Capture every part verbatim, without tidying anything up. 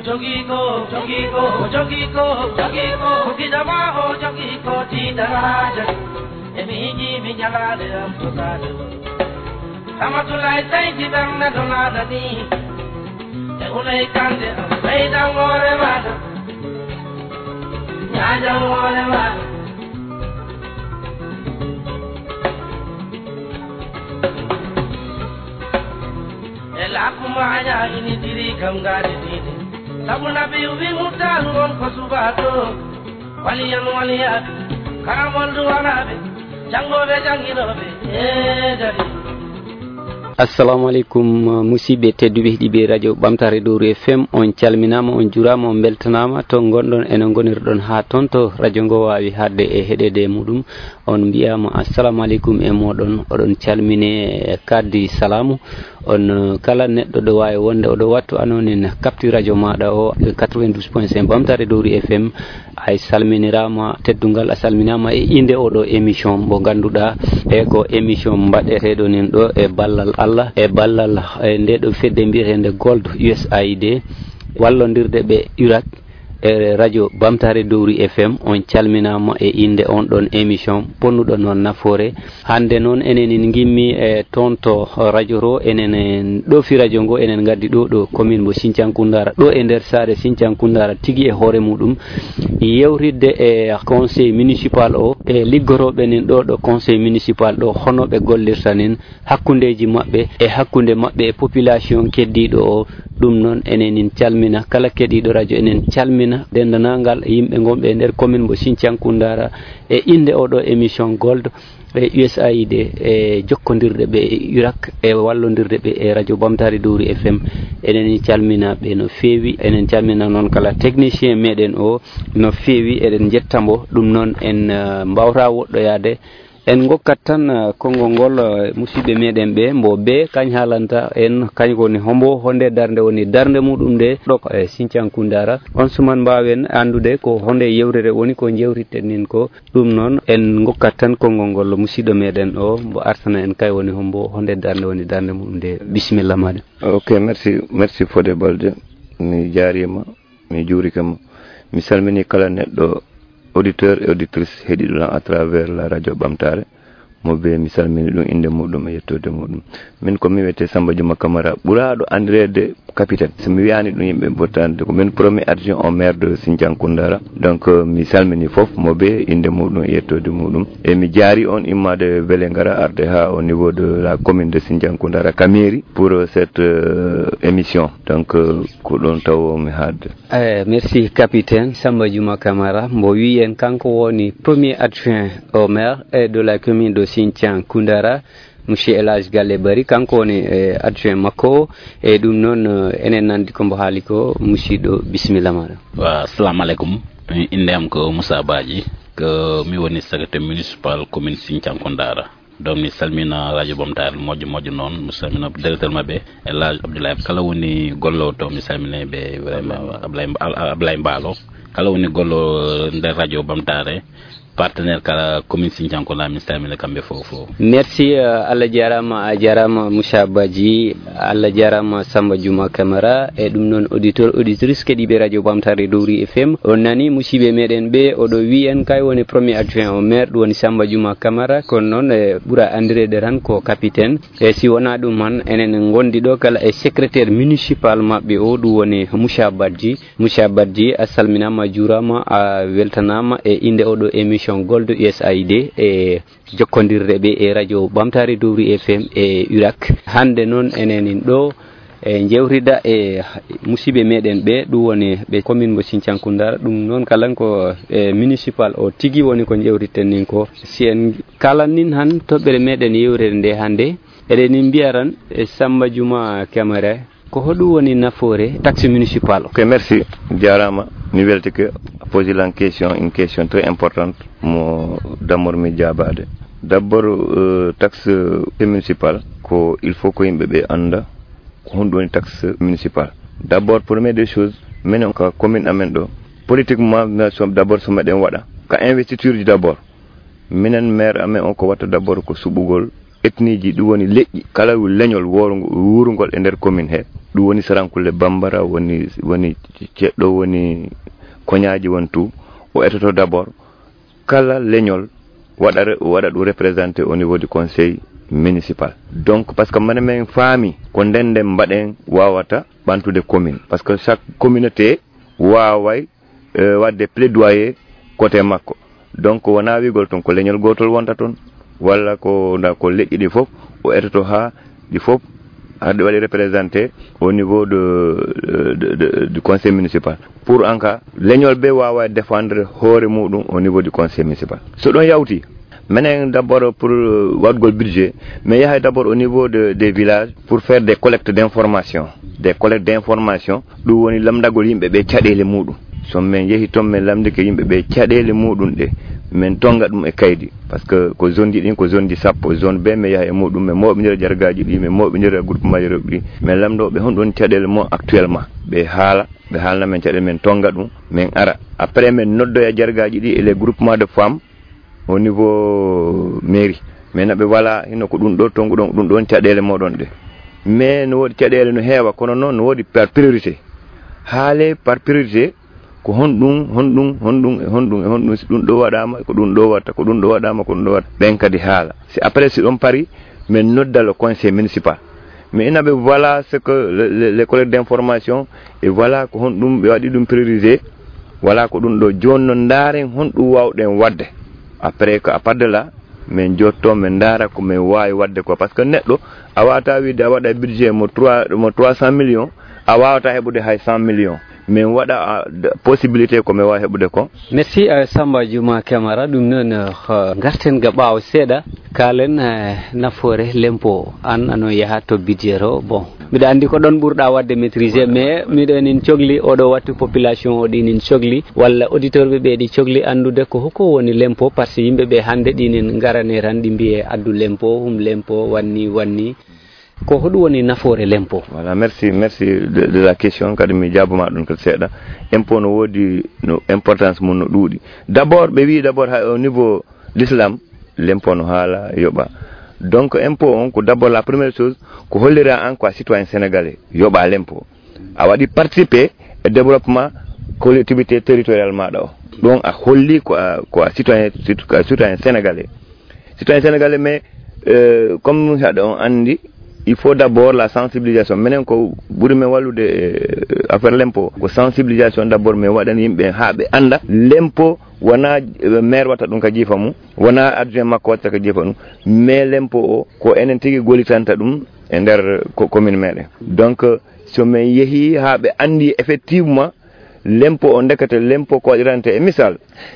jogi ko jogi ko jogi ko jogi ko kidama o jogi ko ti daraja emi ji mi jalale am to kale amatulai sai di bang na donada ni e ulai kande am sai da ngore ma nya ja ngore ma la kuma anya ini diri kam gade dini sabuna be ubi mutalu on ko subato waliyan waliyat karamol duwanabe jangobe jangirobe e jadi. assalamu alaikum musibe tedduɓe heeɗiɓe radio ɓamtare Dowru F M on calminama on jurama on beltanama to gonɗon enen gonirɗon ha toon to radio ngo wawi hadde e heɗede muɗum on mbiyama assalamu alaikum e moɗon oɗon calmine kaddi salamu on kala neɗɗo ɗo wawi wonde oɗo wattu anonin capture radio maɗa o quatre-vingt-douze point cinq ɓamtare Dowru F M ay salminirama teddugal a salminama e inde oɗo émission mo ganduɗa e ko émission mbaɗeteɗo nin ɗo e ballal Allah e ballal e nde ɗo fedde mbiyetende Gold U S A I D wallodirde ɓe U R A C e radio Bamtare Dowru F M on calminama e inde on ɗon émission ponnuɗo noon nafoore hande noon enen gimmi e toon to radio ro enen ɗo fi radio ngo enen gaddi ɗo ɗo commune mo Sinthiankundara ɗo e nder saare Sinthiankundara tigui e hoore muɗum yewridde e conseil municipal o e liggoroɓe nin ɗo ɗo conseil municipal ɗo hono ɓe gollirta nin hakkudeji mabɓe e hakkude mabɓe e population keddiɗo o ɗum noon enen calmina kala keɗiɗo radio enen calmina dendanangal yimɓe gonɓe e nder commune mo Sinthiankundara e inde oɗo émission Gold e U S A I D e jokkodirde ɓe e U R A C e wallodirde ɓe e radio Bamtare Dowru F M enen calmina ɓe no feewi enen calmina noon kala technicien meɗen o no feewi eɗen jettamo ɗum noon en uh, mbawta woɗɗoyade en gokkat tan konngol ngol musidɓe meɗen ɓe mbo be kañ haalanta en kañ woni hombo honde darde woni darde muɗum nde ɗo e Sinthiankundara on suman mbawen andude ko honde yewrere woni ko jewritten nin ko ɗum noon en gokkat tan konngol ngol musidɗo meɗen o mbo artana en kay woni hombo honde darde woni darde muɗum nde bisimilla maɗa. Ok, merci merci Fodé Balde mi jaarima mi juurikama mi salmini kala neɗɗo auditeur et auditrice heɗiɗo à travers la radio Bamtare mo be mi salmini ɗum inde muɗum e yettode muɗum min ko mi wiyete Samba Diouma Camara ɓuraɗo andirede capitaine so mi wiyani ɗum yimɓe bottande ko min premier adjoint au maire de Sinthiankundara donc mi salmini foof mo be inde muɗum e yettode muɗum e mi jaari on immade beele gara arde ha au niveau de la commune de Sinthiankundara ka mairie pour cette euh, émission donc ko ɗon taw mi hadde. Eh, merci capitaine Samba Diouma Camara mbo wi en kanko woni premier adjoint au maire de la commune de Sinthiankundara monsieur El Hadj Galle Bari kanko woni eh, adjoint makko e ɗum noon enen nandi ko mbo haali ko musidɗo bisimilla maɗa. Wa assalamu alaikum inde am ko Moussa Badji ko mi woni secrétaire municipal commune Sinthiankundara donc mi salmina radio Bamtare moƴƴo moƴƴo noon mi salmina directeur mabɓe El Hadj Abdoulaye kala woni gollo to mi salmine ɓe vraiment Ablaye Ablaye Mballo kala woni gollo nder radio Bamtare partenaire kala commune Sinthiankundara mi salmina kamɓe fof fof. Merci uh, Allah jarama a jarama Moussa Badji Allah jarama Samba Diouma Camara e ɗum noon auditeur auditrice keɗiɓe radio Bamtare Dowru F M on nani musidɓe meɗen ɓe oɗo wi en kay woni premier adjoint au maire ɗum woni Samba Diouma Camara kono noon e ɓuura andirede tan ko capitaine e si wona ɗum han enen gondi ɗo kala e secrétaire municipal mabɓe o ɗum woni Moussa Badji Moussa Badji a salminama jurama a weltanama e inde oɗo émission Gold U S A I D e jokkodirde ɓe e radio Bamtare Dowru F M e U R A C hande noon enen ɗo e jewrida e musidɓe meɗen ɓe ɗum woni ɓe commune mo Sinthiankundara ɗum noon kalan ko e municipal o tigui woni ko jewritten nin ko si en kalan nin han toɓɓere meɗen yewrede nde hande eɗen mbiya tan e Samba Diouma Camara ko hoɗum woni nafoore taxe municipal. Ok, merci jarama mi weltike poser la question une question très importante mo d'abord mi jabade d'abord euh, taxe municipal ko il faut ko yimɓe ɓe anda ko honɗum woni taxe municipal. D'abord première des choses minen ka commune amen ɗo politiquement d'abord so meɗen waɗa ka investiture ji d'abord minen maire amen on ko watta d'abord ko suɓugol ethnie ji ɗum woni leƴƴi kala leñol worgo wurugol e nder commune he ɗum woni Sarankule Bambara woni woni ceɗɗo woni koñaji won tout o etoto d'abord kala leñol waɗa waɗa ɗum représenté au niveau du conseil municipal. Donc parce que mane men faami ko ndenden mbaɗen wawata ɓantude commune parce que chaque communauté waway euh, wadde plaidoyer côté makko. Donc wona wigol ton ko leñol gotol wonta ton walla ko nda ko leƴƴi ɗi fof o etoto ha ɗi fof haɗe waɗi représenté au niveau de, de, de du conseil municipal pour en cas leñol be wawa défendre hoore muɗum au niveau du conseil municipal. So ɗon yawti menen d'abord pour wadgol budget mais yahay d'abord au niveau de, des villages pour faire des collectes d'information des collectes d'information ɗum woni lamdagol yimɓe ɓe caɗele muɗum. So men yehi toon men lamdike yimɓe ɓe caɗele muɗum ɗe men tonga ɗum e kaydi par ce que ko zone ji ɗin ko zone ji sappo zone B mi yaha e muɗum mi moɓidira jargaji ɗi mi moɓidira groupement ji ɗi mais lamdoɓe hon ɗon caɗele mo actuellement ɓe haala ɓe haalna men caɗele men tonga ɗum min ara après men noddoya jargaji ɗi et les groupements de femmes au niveau mairie mais naɓe wala hino ko ɗum ɗo tongu ɗon ɗum ɗon caɗele moɗon ɗe mais no woodi caɗele no heewa kono noon no woodi par priorité haale par priorité ko honɗum honɗum honɗum e honɗum e honɗum si ɗum ɗo waɗama ko ɗum ɗo watta ko ɗum ɗo waɗama ko ɗum ɗo watta ɓen kadi haala si après si ɗon pari min nodda le conseil municipal mais inaɓe voilà ce que les, les collectes d'information et voilà ko honɗum ɓe waɗi ɗum priorisé voilà ko ɗum ɗo joni no ndaaren honɗum wawɗen wadde après que à part de là min jotto min ndaara ko min wawi wadde ko par ce que neɗɗo a wawata wiide a waɗa budget mo trois mo trois cent millions a wawata heɓude hay cent millions min waɗa possibilité ko mi wawi heɓude ko. Merci uh, Samba Juma Camara ɗum noon uh, garten ga ɓaawo seeɗa kalen uh, nafoore lempo an ano yaha to budget o bon mbiɗa andi ko ɗon ɓurɗa wadde maîtriser mais miɗenin cohli oɗo wattu population o ɗinin cohli walla auditeur ɓe ɓe ɗi cohli andude ko hokko woni lempo par ce que yimɓe ɓe hande ɗinin garane tan ɗi mbiye addu lempo hum lempo wanni wanni ko hoɗum woni nafoore lempo. Voilà, merci merci de, de la question kadi mi jabuma ɗum ko seeɗa impôt no woodi no importance mum no ɗuuɗi d'abord ɓe wi d'abord ha au niveau l'islam l'impôt no haala yoɓa donc impôt on ko d'abord la première chose ko hollira an quoi citoyen sénégalais yoɓa l'impôt a waɗi participer e développement collectivité territorial maɗa o ɗon a holli ko ko citoyen citoyen sénégalais citoyen sénégalais mais euh, comme haɗa on andi il faut d'abord la sensibilisation menen ko ɓuri men wallude euh, affaire l'impôt ko sensibilisation d'abord mais waɗan yimɓe ha ɓe anda l'impôt wona euh, maire watta ɗum ka jiifa mum wona adjoint makko watta ka jiifa ɗum mais l'impôt o ko enen tigui golitanta ɗum e nder commune meɗen donc so min yeehi ha ɓe andi effectivement l'impôt o ndekete l'impôt ko waɗirante e misal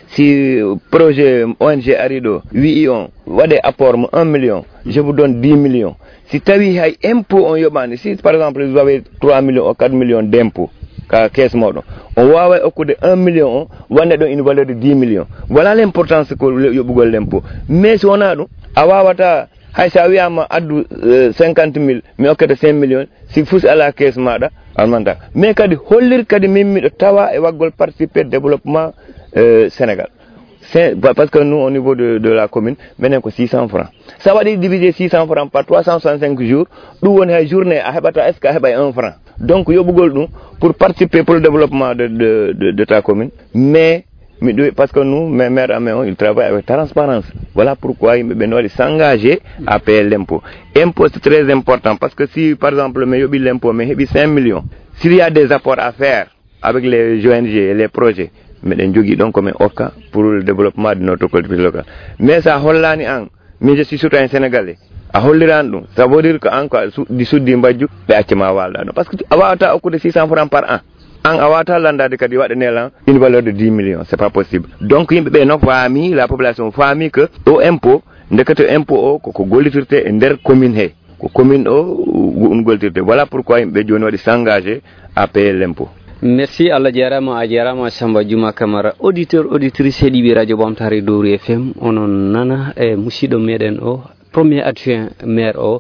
si projet O N G ari ɗo wi on waɗe apport mo un million je vous donne dix millions si tawi hay impôt on yoɓani si par exemple vous avez trois millions ou quatre millions d'impôt ka caisse moɗon on wawa hokkude un million on wanne ɗon une valeur de dix millions voilà l'importance ko yoɓugol l'impôt mais si wona ɗum a wawata hay sa wiyama addu cinquante mille mi hokkete cinq millions si fusi ala caisse maɗa almanta mais kadi hollir kadi min miɗo tawa e waggol participer développement euh, Sénégal c'est parce que nous au niveau de, de la commune menen ko six cents francs ça waɗi diviser six cents francs par trois cent soixante-cinq jours ɗum woni hay journée a heɓata est ce que a heɓay un franc donc yoɓugol ɗum pour participer pour le développement de, de, de, de ta commune mais parce que nous mes maires amen on ils travaillent avec transparence voilà pourquoi yimɓe ɓe no waɗi s'engager à payer l'impôt impôt c'est très important parce que si par exemple mi yoɓi l'impôt mi heeɓi cinq millions s'il y a des apports à faire avec les O N G et les projets miɗen jogui ɗon komin okka pour le développement de notre collectivité locale mais sa hollani an min je suis citoyen sénégalais a hollirani ɗum ça veut dire que an ko ɗi suddi mbajju ɓe accima walɗa ɗum parce que a wawata hokkude six cents francs par an an a wawata landade kadi waɗane lan une valeur de dix millions c'est pas possible donc yimɓe ɓe no faami la population faami que o impôt ndekete impôt o koko gollitirte e nder commune he ko commune o ɗum gollitirte voilà pourquoi yimɓe joni waɗi s'engager à payer l'impôt. Merci Allah jarama a jarama Samba Juma Camara auditeur auditrice heeɗiɓe radio Bamtare Dowri F M onon nana e musidɗo meɗen o premier adjoint maire o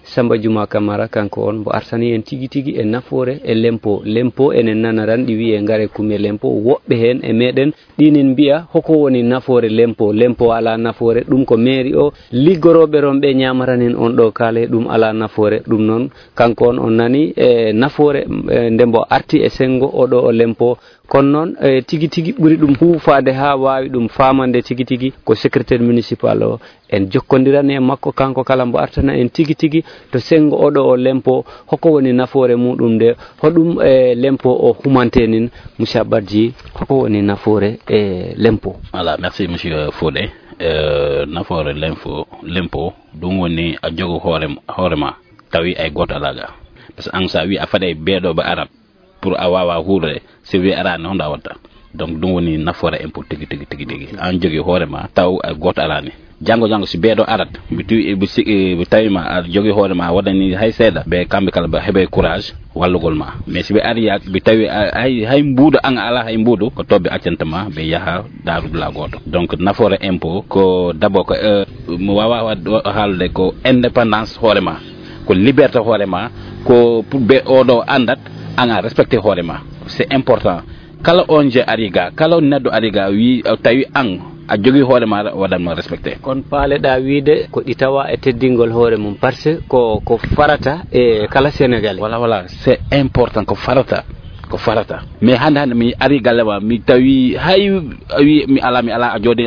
Samba Juma Camara kanko on mbo artani en tigi tigi e nafoore e lempo lempo enen nanaran ɗi wiye ngare kume lempo woɓɓe hen e meɗen ɗinin mbiya hoko woni nafoore lempo lempo ala nafoore ɗum ko mairie o liggoroɓe ron ɓe ñamaranen on ɗo kaale ɗum ala nafoore ɗum noon kanko on on nani e nafoore ndembo arti e sengo oɗo o lempo kono noon e tigi tigi ɓuri ɗum huufade ha wawi ɗum famande tigi tigi ko secrétaire municipal o en jokkodirani e makko kanko kala mbo artana en tigi tigi to sengo oɗo o lempo hoko woni nafoore muɗum nde hoɗum e lempo o humantenin monsieur Badji hoko woni nafoore e lempo. Voilà, merci monsieur Fodé. Euh, nafoore lempo lempo ɗum woni a jogo hoore hoorema tawi ay goto alaga par ce que an sa wi a faɗa beeɗo ba arat pour a wawa huurde si wi arani honda watta donc ɗum woni nafoore impôt tigi tigi tigi tigi an jogi hoorema taw ay goto alani jango jango si beeɗo arat mi tawi mi tawima a jogi hoorema waɗani hay seeɗa ɓe kamɓe kala ɓe heeɓe courage wallugol ma mais si ɓe ari yak ɓe tawi hay hay mbuuɗo an ala hay mbuuɗo ko toɓɓe accantama ɓe yaaha darudula goto donc nafoore impôt ko d'abord ko mo wawa haalde ko indépendance hoorema ko liberté hoorema ko pour ɓe oɗo andat an a respecté hoorema c'est important kala on je ari ga kala neɗɗo ari ga wi tawi an a jogi hoore ma waɗanmo respecté kon paaleɗa wiide ko ɗi tawa e teddingol hoore mum par ce que ko ko farata e kala sénégalais. Voilà voilà c'est important ko farata ko farata mais hande hande mi ari galle ma mi tawi hay wi mi ala mi ala a jooɗi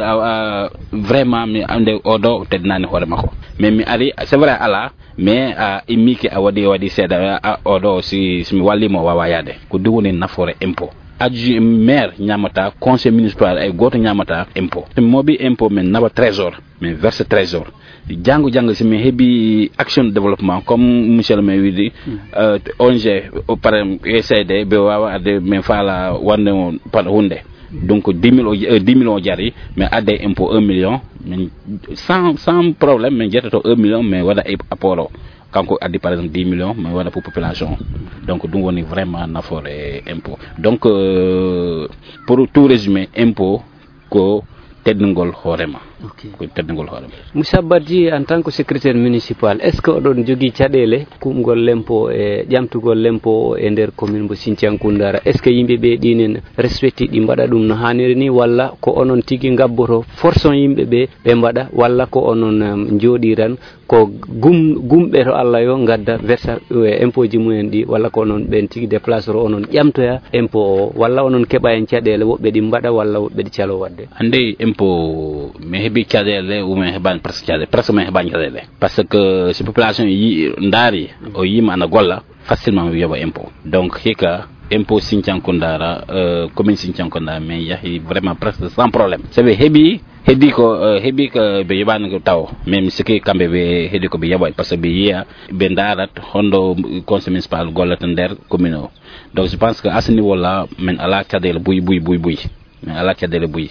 vraiment mi ande oɗo teddinani hoore makko mais mi ari c'est vrai ala mais a immiki a waɗi waɗi seeɗa oɗo si somi wallimo wawa yaade ko ɗum woni nafoore impôt adjoint maire ñamata conseil municipal ay goto ñamata impôt mobi impôt men nawa trésor mais verse trésor jango jango si mi hebi action de développement comme monsieur le maire widi euh, O N G par U S A I D be wawa ade men fala wande par hunde donc dix mille dix millions jari mais ade impôt un million mais sans sans problème mais jetta to un million mais wada apport kanko addi par exemple dix millions mais wala pour population donc dum woni vraiment nafoore impôt donc euh, pour tout résumer impôt ko teddingol hoorema okay. ko teddingol hoorema Moussa Badji en tant que secrétaire municipal est ce que odon jogi caɗele kumgol lempo e ƴamtugol lempo e nder commune mo Sinthiankundara est ce que yimɓe ɓe ɗinen respecti ɗi mbaɗa ɗum no haniri ni walla ko onon tigui gabboto forçon yimɓe ɓe ɓe mbaɗa walla ko onon um, jooɗiran ko gum gumɓe to Allah yo gadda versa e impôt ji mumen ɗi walla ko onon ɓen tigui déplace ro onon ƴamtoya impôt o walla onon keɓa en caɗele woɓɓe ɗi mbaɗa walla woɓɓe ɗi calo wadde ande impôt mi heeɓi caɗele ou mi heɓani presque caɗele presque mi heɓani caɗele par ce que si population yi ndaari o yima ana golla facilement mi yoɓa impôt donc hikka impôt Sinthiankundara euh, commune Sinthiankundara mais yahi vraiment presque sans problème sabi heeɓi heddi ko uh, heeɓi ko ɓe yoɓani ko taw mais mi sikki kamɓe ɓe heddi ko ɓe yoɓat par ce que ɓe yiya ɓe daarat hondo conseil municipal gollata nder commune o donc je pense que à ce niveau là min ala caɗele buy buy buy buy min ala caɗele buy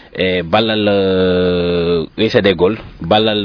e ballal uh, U S A I D gol ballal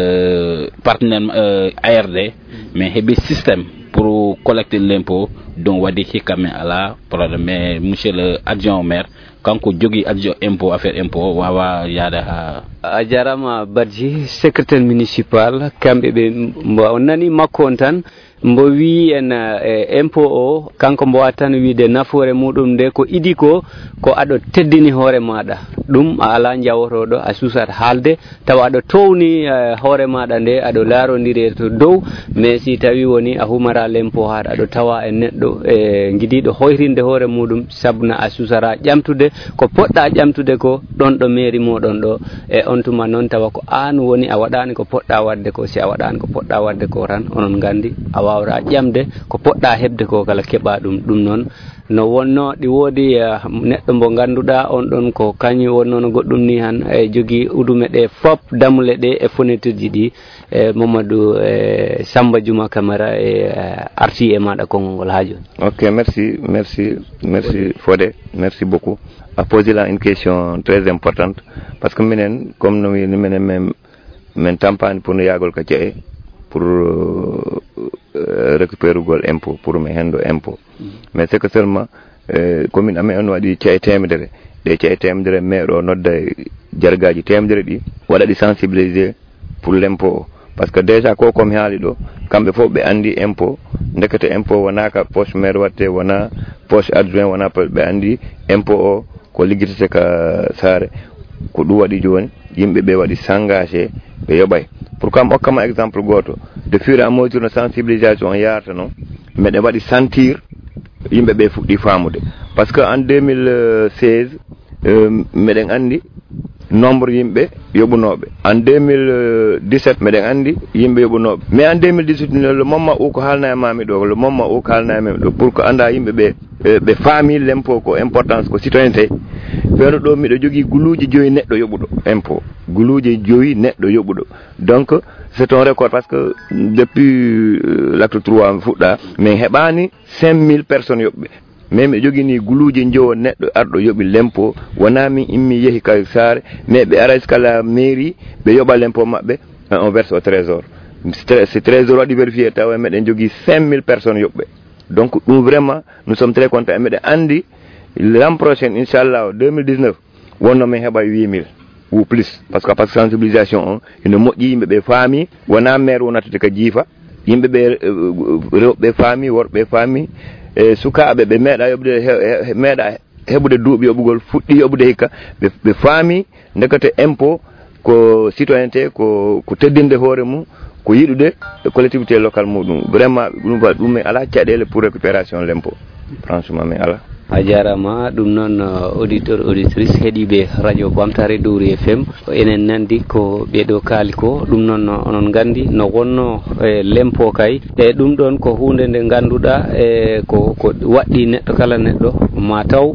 uh, partenaire uh, A R D mais heeɓi systéme pour collecter l'impôt donc waɗi hikka min ala problème mais monsieur le adjoint au maire kanko jogi adjoint impôt affaire impôt wawa yaade ha a jarama Badji secrétaire municipal kamɓe ɓe mbo nani makko on tan mbo wi en e impôt o kanko mbo tan wiide nafoore muɗum nde ko idi ko ko aɗo teddini hoore maɗa ɗum a ala jawotoɗo a susat haalde tawa aɗo towni uh, hoore maɗa nde aɗo laarodiri to dow mais si tawi woni a humara l'impôt haɗa aɗo tawa e neɗɗo e guidiɗo hoyrinde hoore muɗum sabna a susara ƴamtude ko poɗɗa ƴamtude ko ɗon ɗo mairie moɗon ɗo e on tuma noon tawa ko an woni a waɗani ko poɗɗa wadde ko si a waɗani ko poɗɗa wadde ko tan onon gandi a wawra ƴamde ko poɗɗa hebde ko kala keɓa ɗum ɗum noon no wonno ɗi woodi uh, neɗɗo mbo ganduɗa on ɗon ko kañum wonno no goɗɗum ni han e jogui udume ɗe fop damule ɗe e fenêtre ji ɗi e Mamadou e Samba Juma Camara e uh, arti e maɗa konngol ngol ha joni. Ok, merci merci merci Fodé, merci beaucoup a posé là une question très importante parce que minen comme no wi minen men men tampani pour no yagol ka jeehe pour uh, uh, récupérer gol impôt pour me hendo impôt mm -hmm. mais c'est que seulement uh, commune amen on waɗi ceehe temedere ɗe ceehe temedere mais ɗo nodda jargaji temedere ɗi waɗa ɗi sensibiliser pour l'impôt par ce que déjà ko komi haali ɗo kamɓe fof ɓe anndi impôt ndekete impôt wona ka poche maire watte wona poche adjoint wona ɓe anndi impôt o ko liggitete ka saare ko ɗum waɗi joni yimɓe ɓe waɗi s'engagé ɓe yoɓay pour kam hokkama exemple goto de fur et à mesure no sensibilisation on yarata noon meɗen waɗi sentir yimɓe ɓe fuɗɗi famude par ce que en deux mille seize euh, meɗen anndi nombre yimɓe yoɓunoɓe en deux mille dix-sept meɗen anndi yimɓe yoɓunoɓe mais en deux mille dix-huit le moment où ko haalna e mami ɗo le moment où ko haalna e mami ɗo pour que anda yimɓe ɓe ɓe faami l'impôt ko importance ko citoyenneté feewno ɗo miɗo jogii guluuji joyi neɗɗo yoɓuɗo impôt guluuji joyi neɗɗo yoɓuɗo donc c'est un record parce que depuis euh, l'acte trois fuɗɗa min heɓani cinq mille personnes yoɓɓe mais mi jogii ni guluuji jowo neɗɗo arɗo yoɓi l'impôt wona min immi yehi ka saare mais ɓe ara kala mairie ɓe yoɓa l'impôt maɓɓe on verse au trésor si trésor waɗi vérifié tawa meɗen jogii cinq mille personnes yoɓɓe donc ɗum vraiment nous sommes très contents meɗen anndi l'an prochain inchallah deux mille dix-neuf wonno min heɓa huit mille ou plus par ce que par sensibilisation on ene moƴƴi yimɓe ɓe faami wona maire wonatade ka jiifa yimɓe ɓe rewɓe faami worɓe faami e sukaaɓe ɓe meeɗa yoɓde meeɗa heɓude duuɓi yoɓugol fuɗɗi yoɓude hikka ɓe faami ndekete impôt ko citoyenneté ko ko teddinde hoore mum ko yiɗude collectivité locale muɗum vraiment ɗum ɗum min ala caɗele pour récupération l'impôt franchement min ala a jarama ɗum noon auditeur auditrice heeɗiɓe radio Bamtare Dowry F M enen nandi ko ɓeɗo kaali ko ɗum noon onon gandi no wonno e lempo kay e ɗum ɗon ko hunde nde ganduɗa e ko ko waɗɗi neɗɗo kala neɗɗo ma taw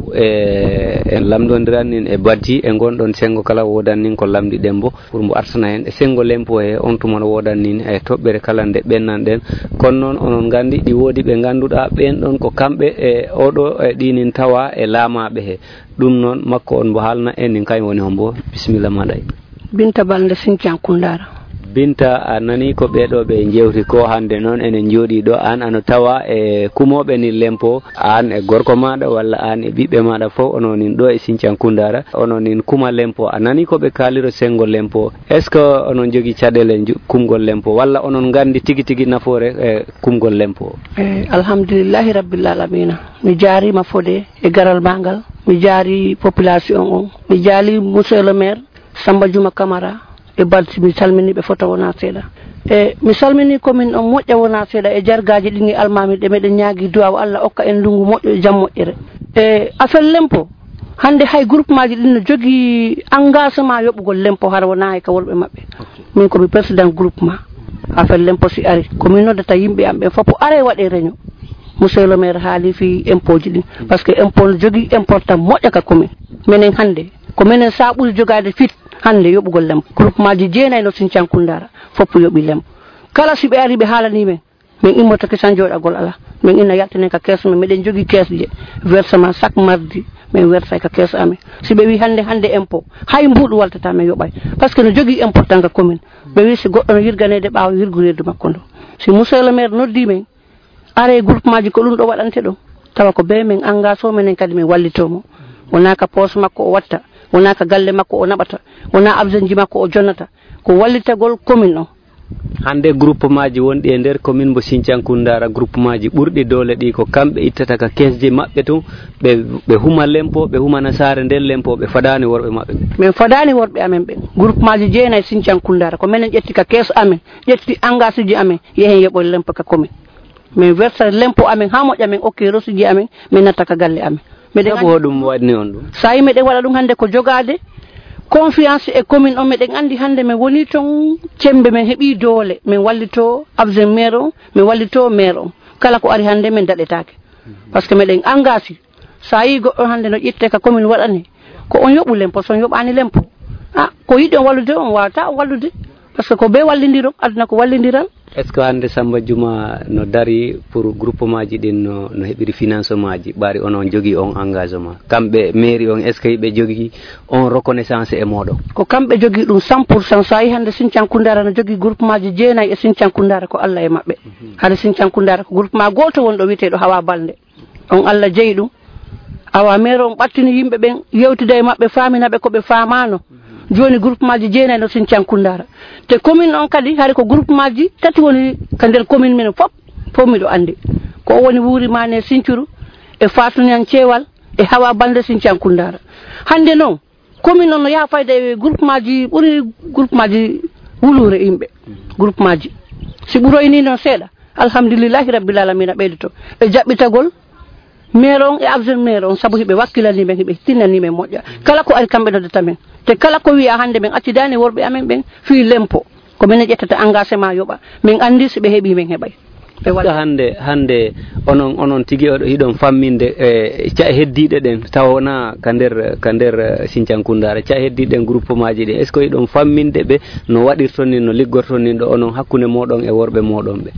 e en lamdodirannin e badji e gonɗon sengo kala wodannin ko lamdiɗen bo pour mbo artana hen e sengo lempo he on tuma no wodannin e toɓɓere kala nde ɓennan ɗen kono noon onon gandi ɗi woodi ɓe ganduɗa ɓen ɗon ko kamɓe e oɗo e ɗini tawa e laamaɓe he ɗum noon makko on mbo haalna en nin kañ woni hombo bisimilla maɗa Binta Balde Sinthiang Koundara. Binta a nani ko ɓeɗo ɓe jewti ko hande noon enen jooɗi ɗo an ano tawa e kumoɓe ni lempo an e gorko maɗa walla an e ɓiɓɓe maɗa fof ononin ɗo e Sinthiang Koundara ononin kuma lempo a nani ko ɓe kaaliro sengo lempo est ce que onon jogui caɗele kumgol lempo walla onon gandi tigui tigui nafoore e kumgol lempo e alhamdulillahi rabbil alamina mi jaarima fode e garal magal mi jaari population on mi jaali monsieur le maire Samba Juma Camara e balti mi salmini ɓe fota wona seeɗa e mi salmini commune on moƴƴa wona seeɗa e jargaji ɗi almami ɗe meɗen ñaagui duwaw Allah okka en ndungu moƴƴo e jaam moƴƴere e affaire lempo hande hay groupement ji ɗin no jogui engagement yoɓugol lempo har wona e ka worɓe mabɓe min komi président groupement affaire lempo si ari komin noddata yimɓe am ɓe foof are waɗe réunion monsieur le maire haali fi impôt ji ɗin par ce que impôt no jogui important moƴƴa ka commune minen hande ko minen sa ɓuuri jogade fit hande yoɓugol lempo groupement ji jeenayyi no Sinthiang Koundara foppo yoɓi lempo kala si ɓe ari ɓe haalani men min immotake tan jooɗagol ala min inna yaltinen ka caisse men miɗen jogui caisse je versement chaque mardi min wersa ka caisse amen si ɓe wi hande hande impôt hay mbuɗu waltata min yoɓay par ce que no jogui important ka commune ɓe wi si goɗɗo no yirganede ɓaawa yirgoredu makko ndo si monsieur le maire noddi men are groupement ji ko ɗum ɗo waɗante ɗum tawa ko be min engage o minen kadi min wallitomo wona ka poche makko o watta wona ka galle makko o naɓata wona absen ji makko o jonnata ko wallitagol commune o hande groupement ji wonɗi e nder commune mo Sinthiang Koundara groupement ji ɓurɗi dole ɗi ko kamɓe ittata ka caisse ji maɓɓe tun ɓe ɓe huma lempo ɓe humana saare nden lempo ɓe fadani worɓe maɓɓe min fadani worɓe amen ɓe groupement ji jeenayyi Sinthiang Koundara ko minen ƴetti ka caisse amen ƴetti engage ji amen yehen yoɓol lempo ka commune min versa lempo amen ha moƴƴa min okki reçu ji amen min natta ka galle amen meɗen andi ɗum waɗni on ɗum sa yi meɗen waɗa ɗum hande ko jogade confiance e commune on meɗen andi hande min woni toon cembe min heeɓi doole min wallito absen maire o min wallito maire o kala ko ari hande min daɗetake par ce que meɗen engage sa yi goɗɗo hande no ƴitte ka commune waɗani ko on yoɓu lempo son yoɓani lempo ah ko yiɗi on wallude on wawata on wallude par ce que ko be wallidiro aduna ko wallidiral est ce que hande Samba Juma no dari pour groupement ji ɗin no, no heɓiri financement ji ɓaari onon jogui on engagement kamɓe mairie on est ce que ɓe jogui on reconnaissance e moɗon ko kamɓe jogui ɗum cent pour cent so yi hande Sinthiang Koundara no jogui groupement ji jeenayyi e Sinthiang Koundara ko Allah e mabɓe hade Sinthiang Koundara ko groupement goto won ɗo wiyeteɗo Hawa Balde on Allah jeeyi ɗum awa maire on ɓattini yimɓe ɓen yewtida e mabɓe faminaɓe koɓe famano joni groupement ji jeenayi no Sinthiankundara te commune on kadi hari ko groupement ji tati woni ka nder commune men fof fof miɗo andi ko woni wuuri Mane Sinthiou e Fatou Ceewal e Hawa Balde Sinthiankundara hande noon commune on no yaha fayda e groupement ji ɓuri groupement ji wulure yimɓe groupement ji si ɓuroyni noon seeɗa alhamdulillahi rabbil alamina ɓeydoto e jaɓɓitagol maire on e adjoint maire on saabu hiɓe wakkilani men hiɓe tinnani men moƴƴa kala ko ari kamɓe noddata men te kala ko wiya hande men accidani worɓe amen ɓen fi lempo ko minen ƴettata engagement yoɓa min andi so ɓe heeɓi men heɓay hande hande onon onon tigi oɗo hiɗon famminde e ca heddiɗe ɗen taw wona ka nder ka nder Sinthiankundara ca heddiɗe ɗen groupement ji ɗi est ce que yiɗon famminde ɓe no waɗirton ni no liggorton ni ɗo onon hakkude moɗon e worɓe moɗon ɓe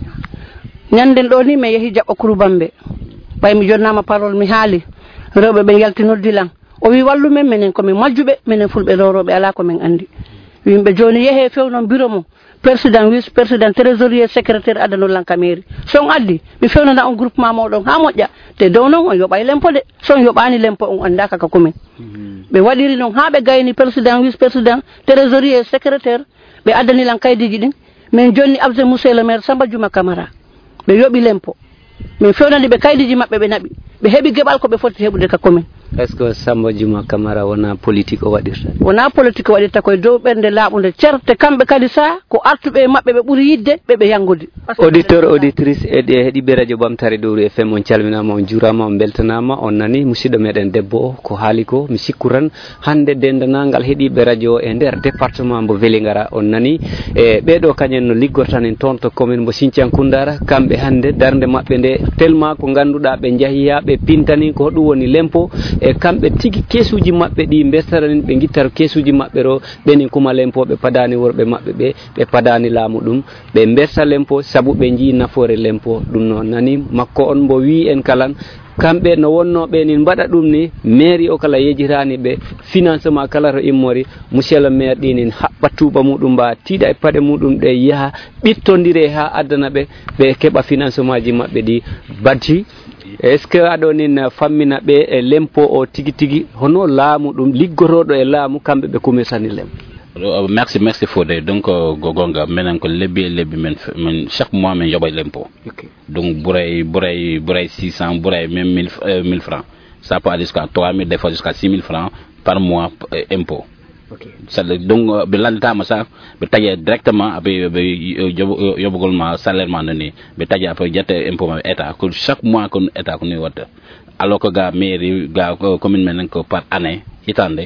ñanden ɗo ni mi yeehi jaɓɓa Kurbambe ɓay mi jonnama parole mi haali rewɓe ɓe yalti noddilan o wi wallumen minen komin majjuɓe minen fulɓe loroɓe ala komin andi yimɓe joni yeehe fewnon bureau mum président vice président trésorier secrétaire adanollan ka mairie son addi mi fewnana on groupement moɗon ha moƴƴa te dow noon on yoɓay lempo de son yoɓani lempo on andaka ka commune ɓe waɗiri noon ha ɓe gayni président vice président trésorier secrétaire ɓe addanilan kaydiji ɗin min jonni abse monsieur le maire Samba Djouma Camara ɓe yoɓi lempo min fewnani ɓe kaydiji maɓɓe ɓe naɓi ɓe heeɓi geɓal ko ɓe foti heɓude ka commune est ce que Samba Djouma Camara wona politique o waɗirta wona politique o waɗirta koye dow ɓernde laaɓude certe kamɓe kadi sa ko artuɓe maɓɓe ɓe ɓuuri yidde ɓeɓe yangude auditeur auditrice e heeɗiɓe radio ɓamtare Dowru F M on calminama on juurama on beltanama on nani musidɗo meɗen debbo o ko haali ko mi sikku tan hande dendanalngal heeɗiɓe radio e nder département mbo Vélingara on nani e ɓeɗo kañen no liggortan en toon to commune mbo Sinthiankundara kamɓe hande darde maɓɓe nde tellement ko ganduɗa ɓe jaahi ha ɓe pintani ko hoɗum woni lempo e kamɓe tigi kesuji maɓɓe ɗi bertaranin ɓe guittata kesuji maɓɓe ro ɓeni kuma lempo ɓe padani worɓe maɓɓe ɓe ɓe padani laamu ɗum ɓe berta lempo saabu ɓe jii nafoore lempo ɗum noon nani makko on mbo wi en kalan kamɓe no wonnoɓe ni mbaɗa ɗum ni mairie o kala yejirani ɓe financement kala to immori monsieur le maire ɗinin haɓɓa tuuɓa muɗum mba tiiɗa e paɗe muɗum ɗe yaaha ɓittodire ha addana ɓe ɓe keɓa financement ji maɓɓe ɗi baddi est ce que aɗonin fammina ɓe e lempo o tigi tigi hono laamu ɗum liggotoɗo e laamu kamɓe ɓe kumirtani lempo merci merci Fodé donc go gonga menen ko lebbi e lebbi men men chaque mois men yoɓay lempo okay. Donc ɓuuray ɓuuray ɓuuray six cent ɓuuray même mille euh, mille francs ça peut aller jusqu'à trois mille des fois jusqu'à six mille francs par mois euh, impôt okay. Donc ɓe landitama sa ɓe taƴe directement aɓe ɓe yoɓugol ma salaire ma noni ɓe taƴe aɓe ƴette impôt ma état ko chaque mois ko état ko ni watta alors que ga mairie ga commune menen ko par année hitande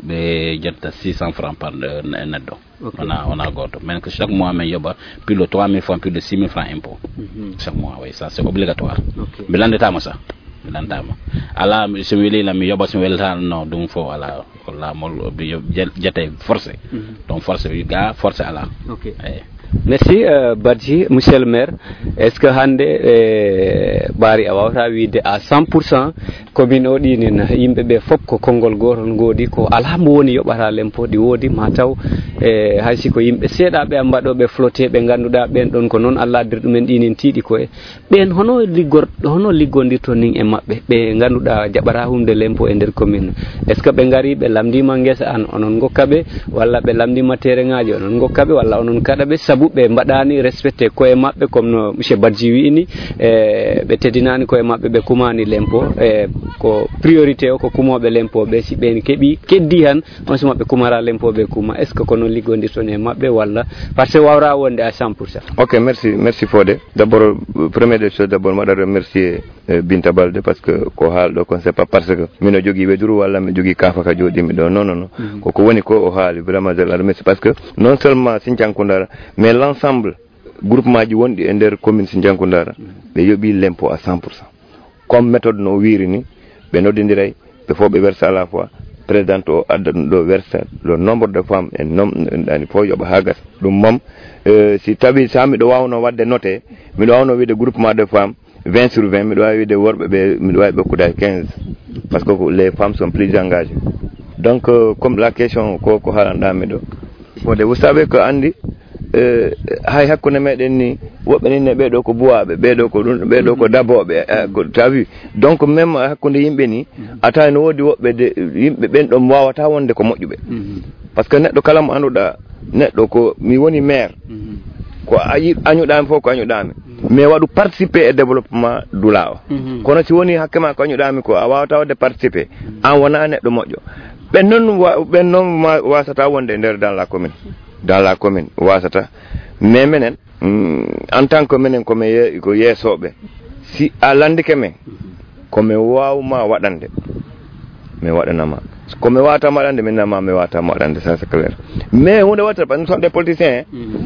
ɓe ƴetta six cent francs par neɗɗo wona wona goto mais que chaque mois men yoɓa plus de trois mille francs plus de six mille francs impôt mm-hmm. Chaque mois oui ça c'est obligatoire ɓe okay. Landitama sa ɓe landitama ala somi welila mi yoɓa somi weltano non ɗum fo ala ko laamol ƴette forcé mm-hmm. Donc forcé ga forcé ala okay. Hey. Merci euh, Badji monsieur le maire est ce que hande e ɓaari a wawata wiide à cent pour cent commune o ɗinin yimɓeɓe fof ko konngol gotol goodi ko ala mo woni yoɓata lempo ɗi woodi mataw e haysi ko yimɓe seeɗaɓe mbaɗoɓe flotté ɓe ganduɗa ɓen ɗon ko noon Allah addir ɗumen ɗinin tiiɗi koye ɓen hono liggor hono liggodirton nin e maɓɓe ɓe ganduɗa jaɓata humde lempo e nder commune est ce que ɓe gari ɓe lamdima guesa an onon gokkaɓe walla ɓe lamdima terraŋaji onon gokkaɓe walla onon kaɗaɓe saabu ɓe mbaɗani respecté koye maɓɓe comme no monsieur Badji wini e ɓe teddinani koye maɓɓe ɓe kumani lempo e ko priorité o ko kumoɓe lempo ɓe si ɓen keeɓi keddi han on sumaɓe kumara lempo ɓe kuma est ce que kono liggodirton e maɓɓe walla par ce que wawra wonde à cent pour cent. Ok, merci merci Fodé. D'abord première des choses d'abord maɗa remercier euh, Binta Balde parce que ko haalɗo kon c'est pas parce que mino jogui weduru walla mi jogui kafa ka joɗimi ɗo non non non mm-hmm. Koko woni ko o haali vraiment je la remercie parce que non seulement Sinthiankundara mais l'ensemble groupement ji wonɗi e nder commune Sinthiankundara ɓe yoɓi l'impôt à cent pour cent comme méthode no wiiri ni ɓe noddodiray ɓe fof ɓe versa à la fois président o adda ɗum ɗo versa le nombre de femmes e nom ɗani fof yoɓa ha gasa ɗum mom euh, si tawi sa miɗo wawno wadde noté miɗo wawno wiide groupement de femmes vingt sur vingt miɗo wawi wiide worɓe ɓe miɗo wawi ɓekkude quinze par ce que les femmes sont plus engagées donc euh, comme la question ko ko haalanɗami ɗo Fodé vous savez que andi hay hakkunde meɗen ni woɓɓe ni ne ɓeɗo ko buwaɓe ɓeɗo ko ɗum ɓeɗo ko daboɓe tawi donc même hakkunde yimɓe ni a tawi no woodi woɓɓe de yimɓe ɓen ɗon wawata wonde ko moƴƴuɓe par ce que neɗɗo kala mo annduɗa neɗɗo ko mi woni maire ko añuɗami fof ko añuɗami mais waɗu participer e développement dula o kono si woni hakke ma ko añuɗami ko a wawata wadde participer an wona neɗɗo moƴƴo ɓen noon ɓen noon wasata wonde e nder dans la commune dans la commune wasata mais menen en tant que menen komi ye ko yeesoɓe si a landike men komi wawma waɗande mi waɗanama komi watama waɗande min nama mi watama waɗande ça c'est clair mais hunde watta par nous sommes des politiciens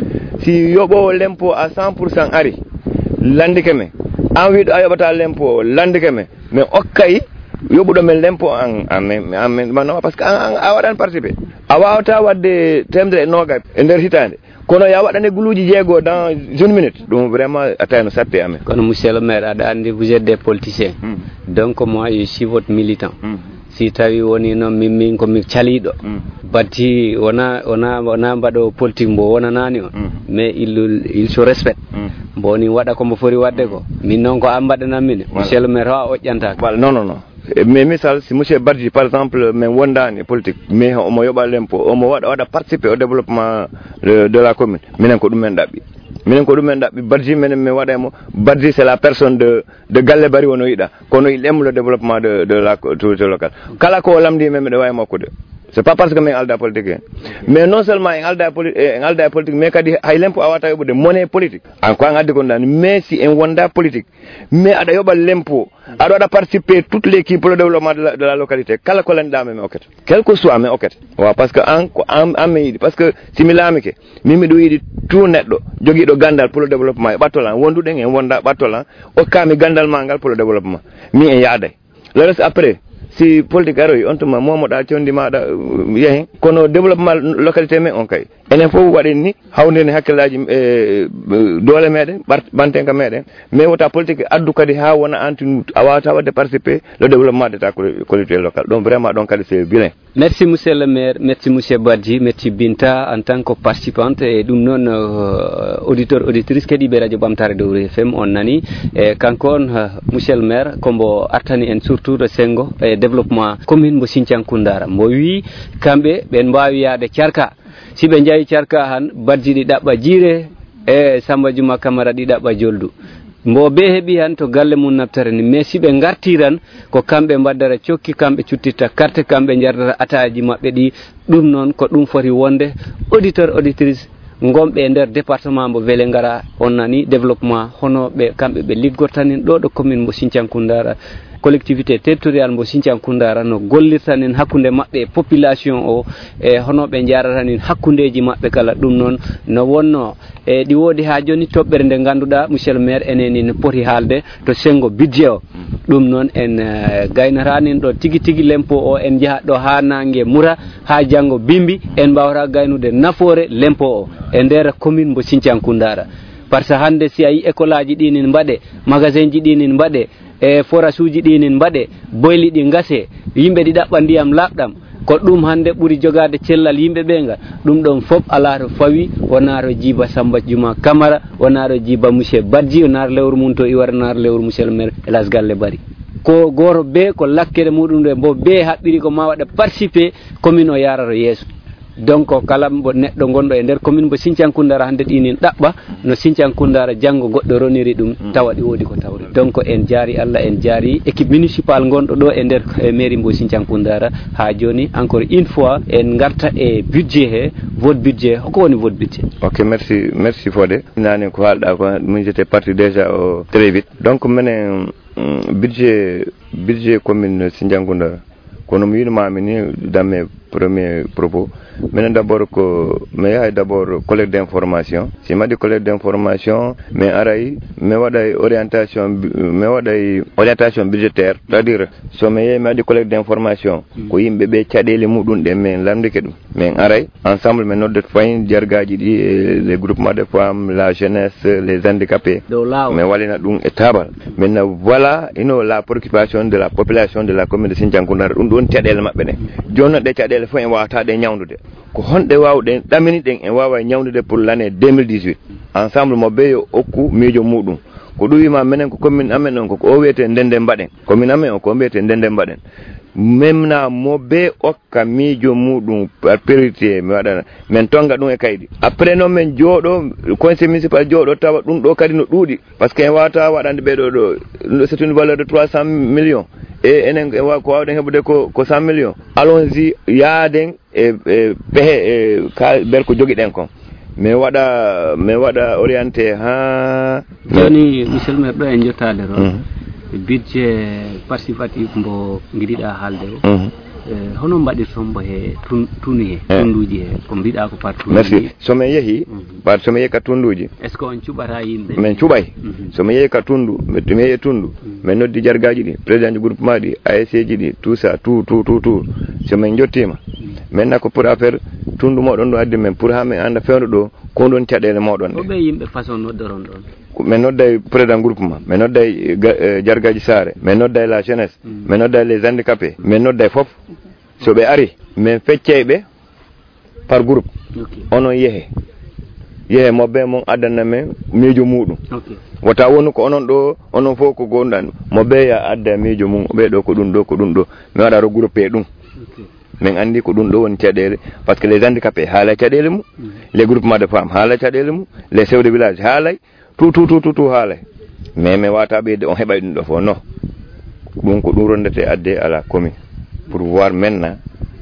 si yoɓowo lempo à cent pour cent ari landike men an wiɗo a yoɓata lempo landike men mais okkay yoɓuɗo men lempo an an manoma par ce que a waɗan participé a wawata wadde temedere e nogas e nder hitande kono ya waɗane guluji jeego dans une minute ɗum vraiment a tawi no satte amen kono monsieur le maire aɗa andi vous êtes des politiciens mm. donc moi je suis votre militant mm. si tawi woni noon min min komi caliɗo mm. batti wona wona wona mbaɗo politique mbo wonanani on mm. mais il il se respecte mm. boni waɗa kombo fori wadde ko min noon ko an mbaɗanan min voilà. Monsieur le maire o a oƴƴanta voilà non non non mais misal si monsieur Badji par exemple min wondani politique mais omo yoɓa lempo omo waɗa waɗa participer au développement de, de la commune minen ko ɗumen ɗaɓɓi minen ko ɗumen ɗaɓɓi Badji minen mi waɗemo Badji c'est la personne de de galle bari wono yiɗa kono il aime le développement de de la communauté locale kala ko lamdi men miɗa wawi makkude c'est pas parce que min alda politique mais non seulement en alda politique en alda politique mais kadi hay lempo a wata yoɓude monnaie politique an ko an addi kon ɗani mais si en wonda politique mais aɗa yoɓa lempo aɗa waɗa participer toute l'équipe pour le développement de la, de la localité kala ko lanɗami mi okkete quel que soit mi okkete wa par ce que an ko an an mi yiɗi par ce que si mi laamike min miɗo yiɗi tout neɗɗo joguiɗo gandal pour le développement e ɓattolan wonduɗen en wonda ɓattolan okkami gandal ma ngal pour le développement mi en yaaday le reste après si politique aroyi on tuma momoɗa condi maɗa yeehe kono développement localité men on kay enen fof waɗen ni hawdeni hakkillaji e doole meɗen ɓantenka meɗen mais wota politique addu kadi ha wona anti a wawata wadde participer le développement d'état collectivité locale donc vraiment ɗon kadi c'est vilain. Merci monsieur le maire, merci monsieur Badji, merci Binta en tant que participante et ɗum noon uh, auditeur auditrice keɗiɓe radio ɓamtare Dowre F M on nani e kanko on uh, monsieur le maire kombo artani en surtout de sengo e développement commune mo Sinthiane-Koundara mbo wi kamɓe ɓen mbawi yaade carka si ɓe jayi carka han Badji ɗi ɗaɓɓa jiire e Samba Juma Camara ɗi ɗaɓɓa joldu mbo be heeɓi han to galle mum naftare ni mais si ɓe gartiran ko kamɓe mbaddara cokki kamɓe cuttitta carte kamɓe jardata ataji maɓɓe ɗi ɗum noon ko ɗum foti wonde auditeur auditrice gomɓe e nder département mbo weele ngara on nani développement hono ɓe kamɓe ɓe liggortanin ɗo ɗo commune mo Sinthiane-Koundara collectivité territorial mo Sinthiane-Koundara no gollirtanin hakkude maɓɓe e population o e hono ɓe jaratanin hakkudeji maɓɓe kala ɗum noon no wonno e ɗi woodi ha joni toɓɓere nde ganduɗa monsieur le maire eneni no poti haalde to sengo budget o ɗum noon en uh, gaynatanin ɗo tigui tigui lempo o en jaaha ɗo ha nangue mura ha janggo bimbi en mbawata gaynude nafoore lempo o e nder commune mo Sinthiane-Koundara par ce que hande si a yi école aji ɗinin mbaɗe magasin ji ɗinin mbaɗe e forage uji ɗinin mbaɗe boyli ɗi gase yimɓe ɗi ɗaɓɓa ndiyam labɗam ko ɗum hande ɓuuri jogade cellal yimɓe ɓe nga ɗum ɗon fof ala to fawi wonaro jiiba Samba Juma Camara wonaro jiiba monsieur Badji wonaro lewru mum to iwara naro lewru monsieur le maire Elas Galle Bari ko goto be ko lakkere muɗum ɗe mbo be haɓɓiri ko ma waɗa participer commune o yarata yeeso donc kala mbo neɗɗo gonɗo e nder commune mo Sinthiane-Koundara hande ɗinin ɗaɓɓa no Sinthiane-Koundara janggo goɗɗo roniri ɗum tawa ɗi woodi ko tawri donc en jaari Allah en jaari équipe municipal gonɗo ɗo e nder e mairie mo Sinthiane-Koundara ha joni encore une fois en garta e budget he votre budget hoko woni votre budget? Ok, merci merci Fodé nani ko haalɗa ko min j'étais parti déjà au très vite donc minen budget budget commune Sinthiane-Koundara kono mi winumami ni dans mes premiers propos menen d'abord ko mi yahay d'abord collecte d'information si ma di collecte d'information mi aray mi waɗay orientation mi waɗay orientation budgétaire c'est à dire so mi yeehi mi waɗi collecte d'information ko yimɓe ɓe caɗele muɗum ɗe min lamdike ɗum min aray ensemble min noddet fayin jargaji ɗi les groupements de femmes la jeunesse les handicapés mi walina ɗum e tabal maintenant voilà ino la préoccupation de la population de la commune de Sinthiane-Koundara ɗum ɗon caɗele maɓɓe ɗe joni ɗe caɗele caɗele fof en wawata ɗe ñawdude ko honɗe wawɗen ɗamini ɗen en wawa ñawdude pour l' année deux mille dix-huit ensemble mo ɓe yo okku miijo muɗum ko ɗum wima minen ko commune amen on koko o wiyete ndenden mbaɗen commune amen o ko wiyete ndenden mbaɗen memna mo be okka miijo muɗum par priorité mi waɗana min tonga ɗum e kayɗi après noon min jooɗo conseil municipal jooɗo tawa ɗum ɗo kadi no ɗuuɗi par ce que en wawata waɗande ɓeɗo ɗo c'est une valeur de trois cent millions e enen ko wawɗen heɓude ko ko cent millions allons-y yaaden e pehe e ka bel ko joguiɗen kon mi waɗa mi waɗa orienté ha joni monsieur le maire ɗo en jottade ɗo budget participatif mbo giɗiɗa haalde o hono mbaɗirton mbo he tunu he tunduji he ko mbiɗa ko par tunduji merci somin yeehi par somin yeehi ka tunduji est ce que on cuɓata yimɓe min cuɓay somin yeehi ka tundu mi yeehi tundu min noddi jargaji ɗi président du groupement ɗi A S C ji ɗi tout ça tout tout tout tout somin jottima maintenant ko pour affaire tundu moɗon ɗo addi men pour ha min anda fewno ɗo ko ɗon caɗele moɗon ɗe ɓe yimɓe façon noddoron ɗon min nodday président groupement min nodday jargaji saare min nodday la jeunesse min nodday les handicapés min nodday foof so ɓe ari min feccey ɓe par groupe onon yeehe yeehe mobbe mon addana men miijo muɗum wata wonu ko onon ɗo onon fof ko gonɗan mobbe ya adda miijo mum ɓe ɗo ko ɗum ɗo ko ɗum ɗo mi waɗa regroupé ɗum min andi ko ɗum ɗo woni caɗele par ce que les handicapés haalay caɗele mum les groupements de femmes haalay caɗele mum les chefs de village haalay tout tout tout tout haalay mais mi wata ɓeyde on heɓay ɗum ɗo fof non ɗum ko ɗum rondete adde à la commune pour voir maintenant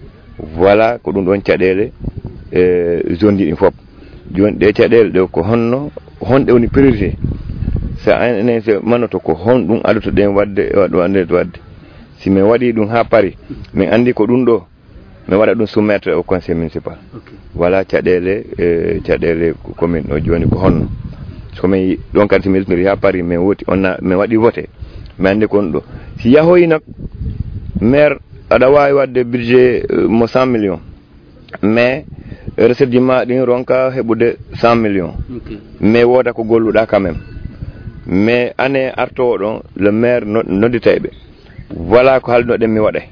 voilà ko ɗum ɗon caɗele e zone ji ɗin fof joni ɗe caɗele ɗe ko honno honɗe woni priorité so enen so manoto ko hon ɗum adoto ɗen wadde waɗo andede wadde si min waɗi ɗum ha paari min andi ko ɗum ɗo mi waɗa ɗum soumettre au conseil municipal voilà caɗele e caɗele commune ɗo joni ko honno somin ɗon kadi si mi yettori ha paari min woti onna min waɗi voté mi andi kon ɗo si yahoyi nak maire aɗa wawi wadde budget mo cent millions mais recette ji ma ɗin ronka heɓude cent millions mais woda ko golluɗa quand même mais année artowo ɗon le maire nodditayɓe voilà ko haaldunoɗen mi waɗay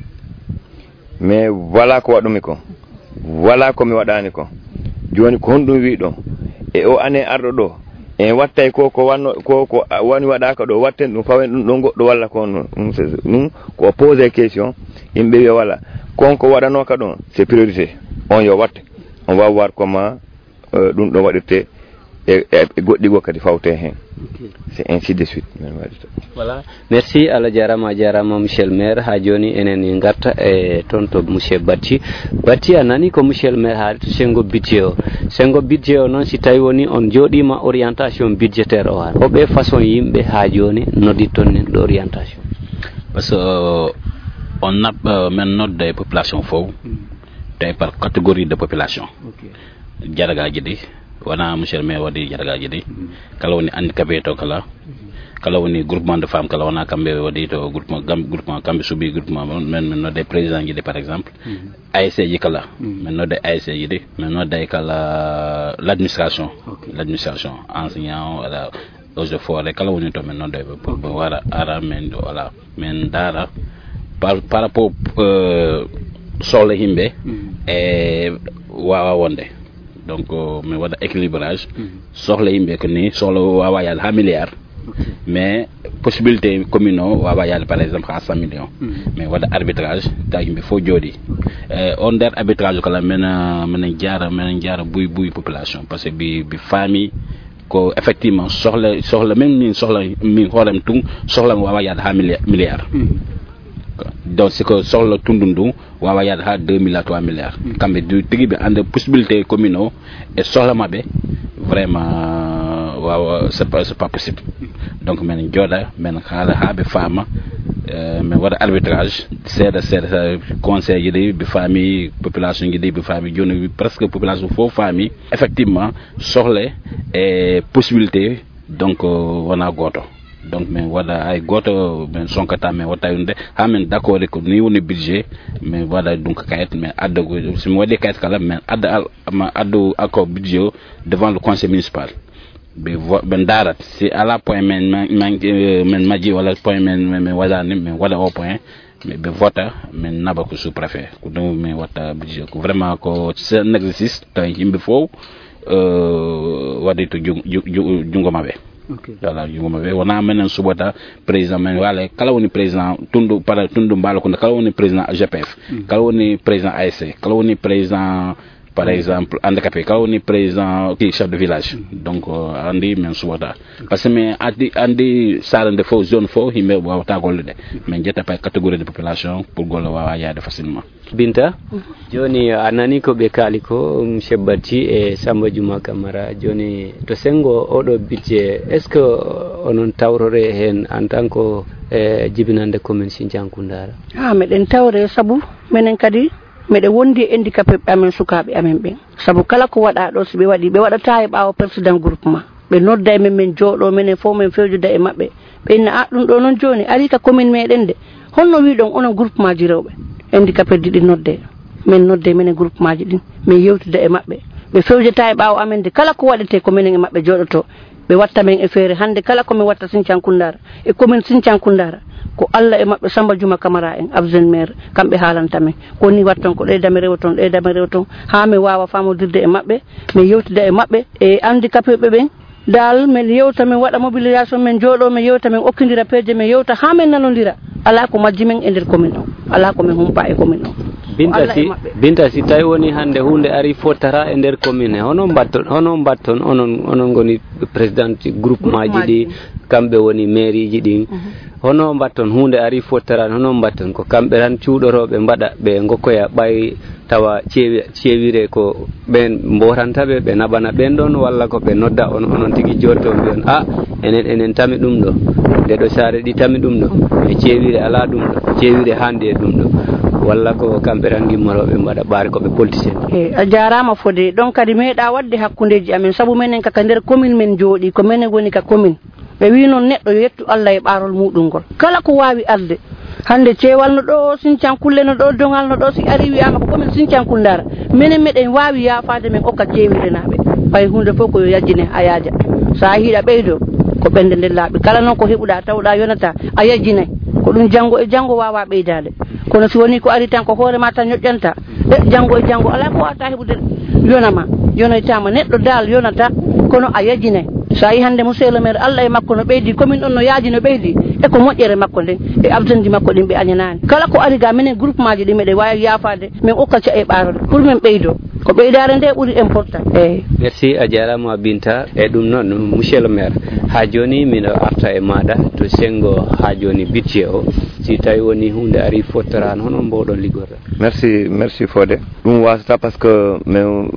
mais voilà ko waɗumi ko voilà ko mi waɗani ko joni ko honɗum wi ɗon e o année arɗo ɗo en wattay ko ko wanno ko ko woni waɗaka ɗo watten ɗum fawen ɗum ɗo goɗɗo walla ko ɗum ko posé question yimɓe wiya walla konko waɗano ka ɗon c'est priorité on yo watte on wawa war comment ɗum ɗo waɗirte e goɗɗi go kadi fawte hen c'est ainsi de suite voilà merci Allah jarama jarama monsieur le maire ha joni enen garta e toon to monsieur Batti Batti a nani ko monsieur le maire haali to sengo budget o sengo budget o noon si tawi woni on joɗima orientation budgétaire o han hoɓe façon yimɓe ha joni nodditton nen ɗo orientation parce que on naɓ men nodde population fof tawi par catégorie de population jaragaji ɗi wona monsieur le maire waɗi jaragaji ɗi kala woni handicapé to kala kala woni groupement de femmes kala wona kamɓe waɗi to groupement groupement kamɓe suuɓi groupement men min nodde président ji ɗi par exemple A S C ji kala min nodde A S C ji ɗi min nodde kala l' administration l' administration enseignant voilà eaux et forêt kala woni to min nodde pour wara ara men voilà min daara par par rapport sohla yimɓe e wawa wonde donc mi waɗa équilibrage sohla yimɓe ko ni sohla wawa yaade ha milliard mais possibilité commune o wawa yaade par exemple ha cent millions mais waɗa arbitrage taw yimɓe fof jooɗi e on nder arbitrage kala minen minen jaara minen jaara buy buy population par ce que bi bi faami ko effectivement sohla sohla même min sohla min hoorem tun sohlam wawa yaade ha milliard donc c'est que sohla tundu ndu wawa yaade ha deux mille à trois milliards kamɓe du tigui ɓe anda possibilité commune o e sohla mabɓe vraiment wawa c'est pas c'est pas possible donc men jooɗa men haala ha ɓe faama min waɗa arbitrage seeɗa seeɗa conseil ji ɗi ɓe faami population ji ɗi ɓe faami joni presque population fof faami effectivement sohle e possibilité donc wona goto donc min waɗa hay goto min sonkata min watta yunde ha min d' accord ko ni woni budget min waɗa donc kayit min adda somi waɗi kayit kala min adda ma addu accord budget o devant le conseil municipal be be darat si ala point men men men maji wala point men men wadani men wala au point mais be vota men naba ko sous préfet ko dum men wata budget ko vraiment ko c'est un exercice tay yimbe fo euh wadi to jungo mabe okay wala jungo mabe wana menen subota président men wala kala woni président tundu para tundu mbalo ko kala woni président G P F mm. kala woni président A S C kala woni président par exemple handicapé kala woni président qui chef de village donc uh, andi men subota parce que mais andi andi salande fo zone fo himbe wawta gollude men jetta pa catégorie de population pour gollo wawa yaade facilement. Binta joni anani ko be kali ko monsieur Batti e Samba Juma Camara joni to sengo odo budget est ce que onon tawrore hen en tant que eh, jibinande commune Sinthiankundara ah meden tawre sabu menen kadi mede wondi handicapé amen sukabe amen ben sabu kala ko wada do so be wadi be wadata e baawo président groupement be nodda e men jodo menen fo men fewjude e mabbe be na adun do non joni ari ka commune meden de honno wi don onon groupement ji rewbe handicapé didi nodde men nodde men groupement ji din men yewtude e mabbe be fewjata e baawo amen de kala ko wadete ko menen e mabbe jodoto be watta men e feere hande kala ko mi watta Sinthiankundara e commune Sinthiankundara ko Allah e mabbe Samba Juma Camara en absen maire kambe haalanta men ko ni watton ko de dame rewton de dame rewton ha me wawa famodirde e mabbe me yewtude e mabbe e handicapé be ben dal men yewta men wada mobilisation men jodo men yewta men okkindira peje men yewta ha men nanondira ala ko majji men e der commune o ala ko men humpa e commune o binta si binta si tay woni hande hunde ari fotara e der commune hono batton hono batton onon onon goni président groupement ji di kambe woni mairie ji din hono batton hunde ari fotara hono batton ko kambe ran ciudorobe mbada be ngokoya bay tawa ceewi ceewire ko ben mborantabe be nabana ben don walla ko be nodda on onon tigi jotto on ah enen enen tami dum do de do sare di tami dum do e ceewire ala dum do ceewire hande dum do walla ko kambe rangi morobe mbada bare ko be politicien e a jarama fode donc kadi meeda wadde hakkundeji amen sabu menen ka der commune men jodi ko menen goni ka commune be wi non neddo yettu Allah e barol mudum gol kala ko wawi alde hande ceewal no do Sinthiankulle no do dongal no do si ari wiama ko commune Sinthiankundara menen meden wawi yafaade men okka ceewire nabe fay hunde foko yo yajjine ayaja sa hiida beydo ko bende den laabi kala non ko hebuda tawda yonata a yajjine ko dum jango e jango wawa beydade kono si woni ko ari tan ko hoore ma tan nyojjanta e jango e jango ala ko wata hebude yonama yonaytama neddo dal yonata kono a yajjine sa yi hande monsieur le maire Allah e makko no beydi commune on no yaaji no beydi e ko mojjere makko den e absenji makko din be anyanani kala ko ari ga menen groupement ji di mede wawi yafaade men okkaci e barode pour men beydo ko beydare nde buri important e merci a jarama Binta e dum non monsieur le maire ha joni min arta e mada to sengo ha joni budget o si tawi woni hunde ari fotoran hono mbodon ligorda merci merci Fodé dum wasata parce que men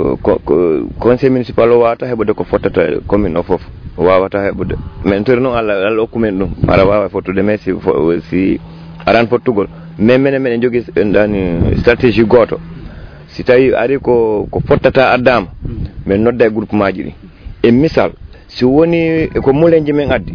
conseil municipal o wata hebude ko fotata commune o fof wawata hebude men tori non Allah Allah okumen dum ara wawa fotude mais si si aran fotugol men men men jogi dani stratégie goto si tawi ari ko ko fottata addama men nodda e groupement ji di e misal si woni ko mulenji men addi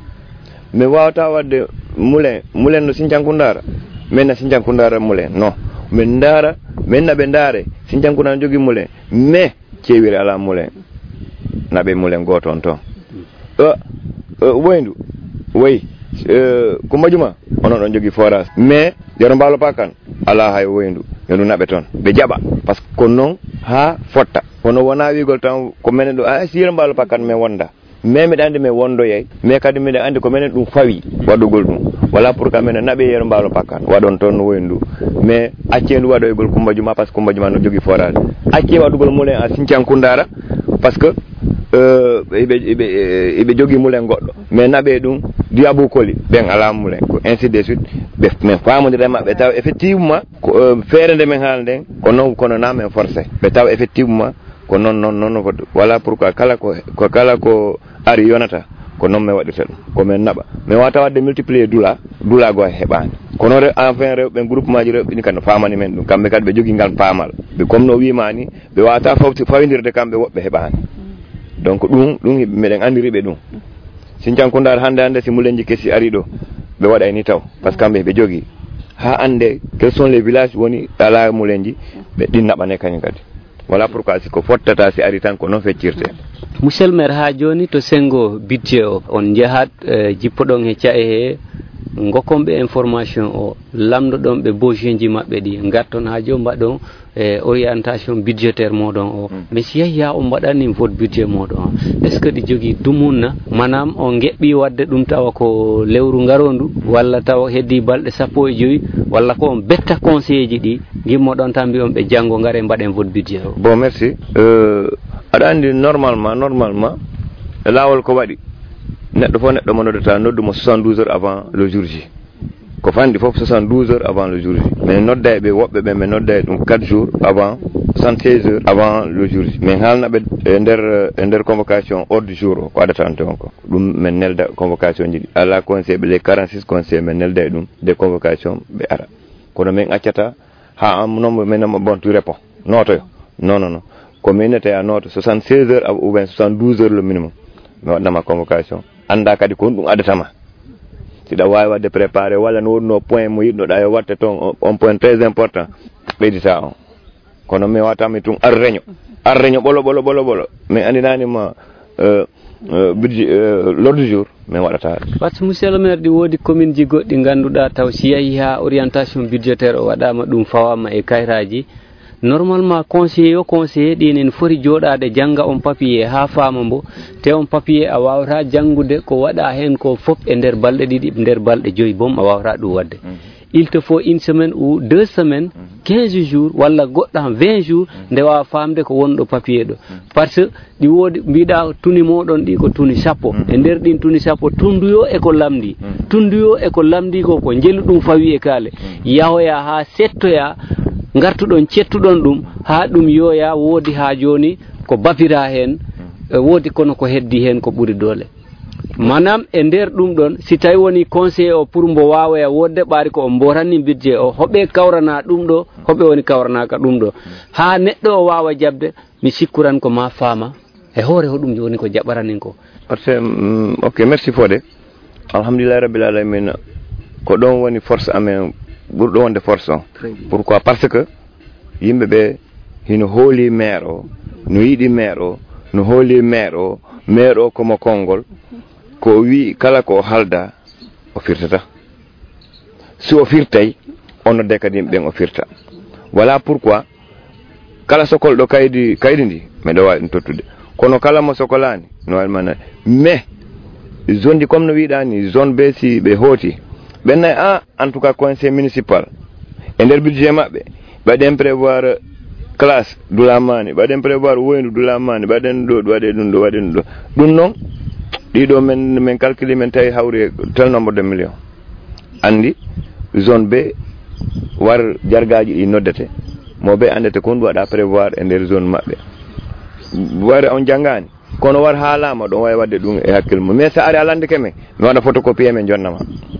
me wawata wadde mulen mulen no Sinthiankundara men na Sinthiankundara mulen non men ndara men nabe ndare Sinthiankundara jogi mulen mais ceewire ala mulen nabe mulen goto on ton euh woyndu way ko majuma onon don jogi forage mais yoro mbalo pakan ala hay woyndu yonu nabe ton be jaba parce que ko non ha fotta kono wona wigol tan ko menen do a sira mbalo pakan me wonda mais mi dande me wondo yey mais kadi mi ande ko menen dum fawi wadugol dum wala pour ka menen nabe yero mbalo pakan wadon ton woyndu mais accendu wadoygol ko majuma parce que ko majuma no jogi forage acce wadugol mulen a Sinthiankundara parce que euh ibe ibe ibe jogi mulen goddo mais nabe dum diabou koli ben ala mulen ko ainsi de suite be men famodire mabbe taw effectivement ko feerende men halden ko non kono na men forcé be taw effectivement ko non non non voilà pourquoi kala ko ko kala ko ari yonata ko non me wadita dum ko men naba mais wata wadde multiplier dula dula go hebani kono re enfin re be groupement ji re ni kan famani men dum kambe kad be jogi ngal pamal be comme no wimani be wata fawti fawindirde kambe wobbe hebani donc dum dum meden andiri be dum Sinthiankundara hande hande si mulenji kesi ari do be wada ni taw parce que kambe be jogi ha ande quels sont les villages woni ala mulenji be din nabane kany kadi voilà pourquoi siko fottata si ari tan ko non feccirte. monsieur le maire ha joni to sengo budget o on jahat uh, jippoɗon he cae he gokkomɓe information o lamdoɗon ɓe besoin ji maɓɓe ɗi garton ha joni mbaɗon e orientation budgétaire moɗon o mais si yehi ha o mbaɗani vote budget moɗon o est ce que ɗi jogui dumunna manam o geɓɓi wadde ɗum tawa ko lewru garondu walla tawa heddi balɗe sappo e joyyi walla ko on betta conseil ji ɗi gimmoɗon tan mbiyon ɓe janggo gaare mbaɗen vote budget o. Bon merci euh, aɗa andi normalement normalement lawol ko waɗi neɗɗo fof neɗɗo mo noddata noddumo soixante-douze heures avant le jour J ko fandi fof soixante-douze heures avant le jour J mais nodda ɓe woɓɓe ɓe ɓe nodda ɗum quatre jours avant soixante-seize heures avant le jour J mais haalnaɓe e nder e nder convocation ordre du jour o ko addata on toon ko ɗum min nelda convocation ji ɗi ala conseil ɓe les quarante-six conseil min nelda e ɗum des convocation ɓe ara kono min accata ha am nombre minama bon tu réponds notoyo non non non ko minete a noto soixante-seize heures ou bien soixante-douze heures le minimum mi waɗnama convocation anda kadi ko ɗum addatama siɗa wawi wadde préparé walla no wonno point mo yiɗnoɗa yo watte toon on point très important ɓeydita on kono mi watami tun ar reño ar reño ɓolo ɓolo ɓolo ɓolo mi andinanima euh, euh, budget euh, l'ordre du jour min waɗata par ce que monsieur le maire ɗi woodi commune ji goɗɗi ganduɗa taw si yeehi ha orientation budgétaire o waɗama ɗum fawama e kayitaji normalement conseiller yo conseiller ɗinen foti joɗade jangga on papier ha faama mbo te on papier a wawata jangude ko waɗa hen ko foof e nder balɗe ɗiɗi nder balɗe joyyi boom a wawata ɗum wadde il te faut une semaine ou deux semaines quinze jours walla goɗɗam vingt jours nde wawa famde ko wonɗo papier ɗo par ce que ɗi woodi mbiɗa tuni moɗon ɗi ko tuni sappo e nder ɗin tuni sappo tunduyo eko lamdi tunduyo eko lamdi ko ko jelu ɗum fawi e kaale yahoya ha settoya gartuɗon cettuɗon ɗum ha ɗum yoya woodi ha joni ko bapira hen woodi kono ko heddi hen ko ɓuri doole manam e nder ɗum ɗon si tawi woni conseil o pour mbo wawaya wodde ɓaari ko o mboranni budget o hoɓe kawrana ɗum ɗo hoɓe woni kawranaka ɗum ɗo ha neɗɗo o wawa jabde mi sikkuran ko ma faama e hoore hoɗum joni ko jaɓaranin ko parce que um, ok merci Fodé alhamdulillah rabbil alamin ko ɗon woni force amen ɓurɗo wonde force o pourquoi parce que yimɓe ɓe hino hooli maire o no yiɗi maire o no hooli maire o maire o komo konngol ko wi kala ko halda o firtata si o firtay on nodde kadi yimɓe ɓen o firta voilà pourquoi kala sokolɗo kaydi kaydi ndi miɗo wawi ɗum tottude kono kala mo sokolani no wawi mana mais zone ji comme no wiɗani zone B si ɓe hooti ɓen nayi a en tout cas conseil municipal e nder budget maɓɓe ɓaɗen prévoir classe dulamani ɓaɗen prévoir woyndu dulamani ɓaɗen ɗo waɗe ɗum ɗo waɗe ɗum ɗo ɗum noon ɗiɗo men min calcule men tawi hawri tel nombre de millions andi zone B war jargaji ɗi noddete mo ɓe andete ko ɗum waɗa prévoir e nder zone maɓɓe wari on janggani kono war haalama ɗon wawi wadde ɗum e hakkille mum mais sa ari alandeke men mi waɗa photocopie men jonnama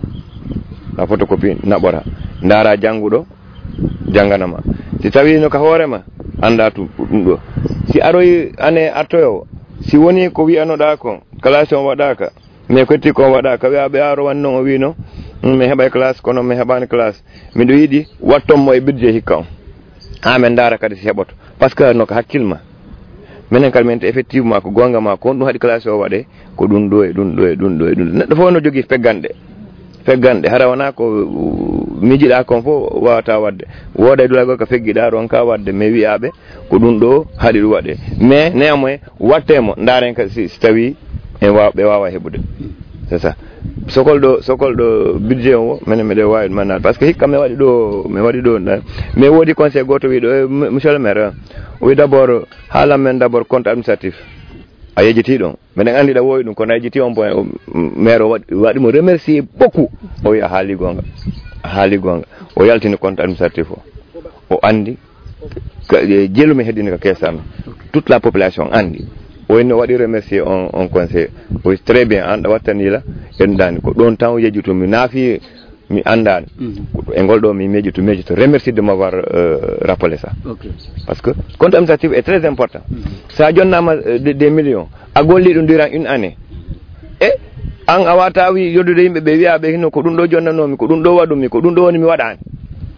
la photocopie naɓora ndaara jannguɗo jannganama si tawi no ka hoorema annda tu ɗum ɗo si aroyi ane artoyo si woni ko wiyanoɗa ko classe on waɗaka mais ko ko waɗaka wiya ɓe aro wan noon o wino mi heɓay classe kono mi heɓani classe miɗo yiɗi wattonmo e budget hikka on ha men ndaara kadi si heɓoto par ce que no ko hakkille minen kadi min te effectivement ko gonga ma ko ɗum haɗi classe o waɗe ko ɗum ɗo e ɗum ɗo e ɗum ɗo e ɗum neɗɗo fof no jogui fegganɗe fegganɗe hara wona ko miijiɗa kon fof wawata wadde wooda dulago ko feggiɗa ɗon ka wadde mais wiyaɓe ko ɗum ɗo haɗi ɗum waɗe mais néanmoins wattemo daren ka si tawi en waw ɓe wawa heɓude c'est ça sokolɗo sokolɗo budget o minen miɗe wawi ɗum mannade par ce que hikka mi waɗi ɗo mi waɗi ɗo mais woodi conseil goto wiɗo monsieur le maire o wi d' abord haalan men d' abord compte administratif a yejjiti ɗon minen andi ɗa wowi ɗum kono a yejjiti on point maire o waɗi waɗimo remercier beaucoup o wi a haali gonga a haali gonga o yaltini compte administratif o o andi jeelumi heddini ko keesami toute la population andi o winno waɗi remercier on on conseil o wi très bien an ɗa wattanila enɗani ko ɗon tan yejjitu mi naafi mi andani e ngol ɗo mi mejjito mejjito remercie de m'avoir euh, rappelé ça okay. Parce que compte administratif est très important sa jonnama des de millions a golli ɗum durant une année e an a wata wi yoddude yimɓe ɓe wiya ɓe hino ko ɗum ɗo jonnanomi ko ɗum ɗo waɗumi ko ɗum ɗo woni mi waɗani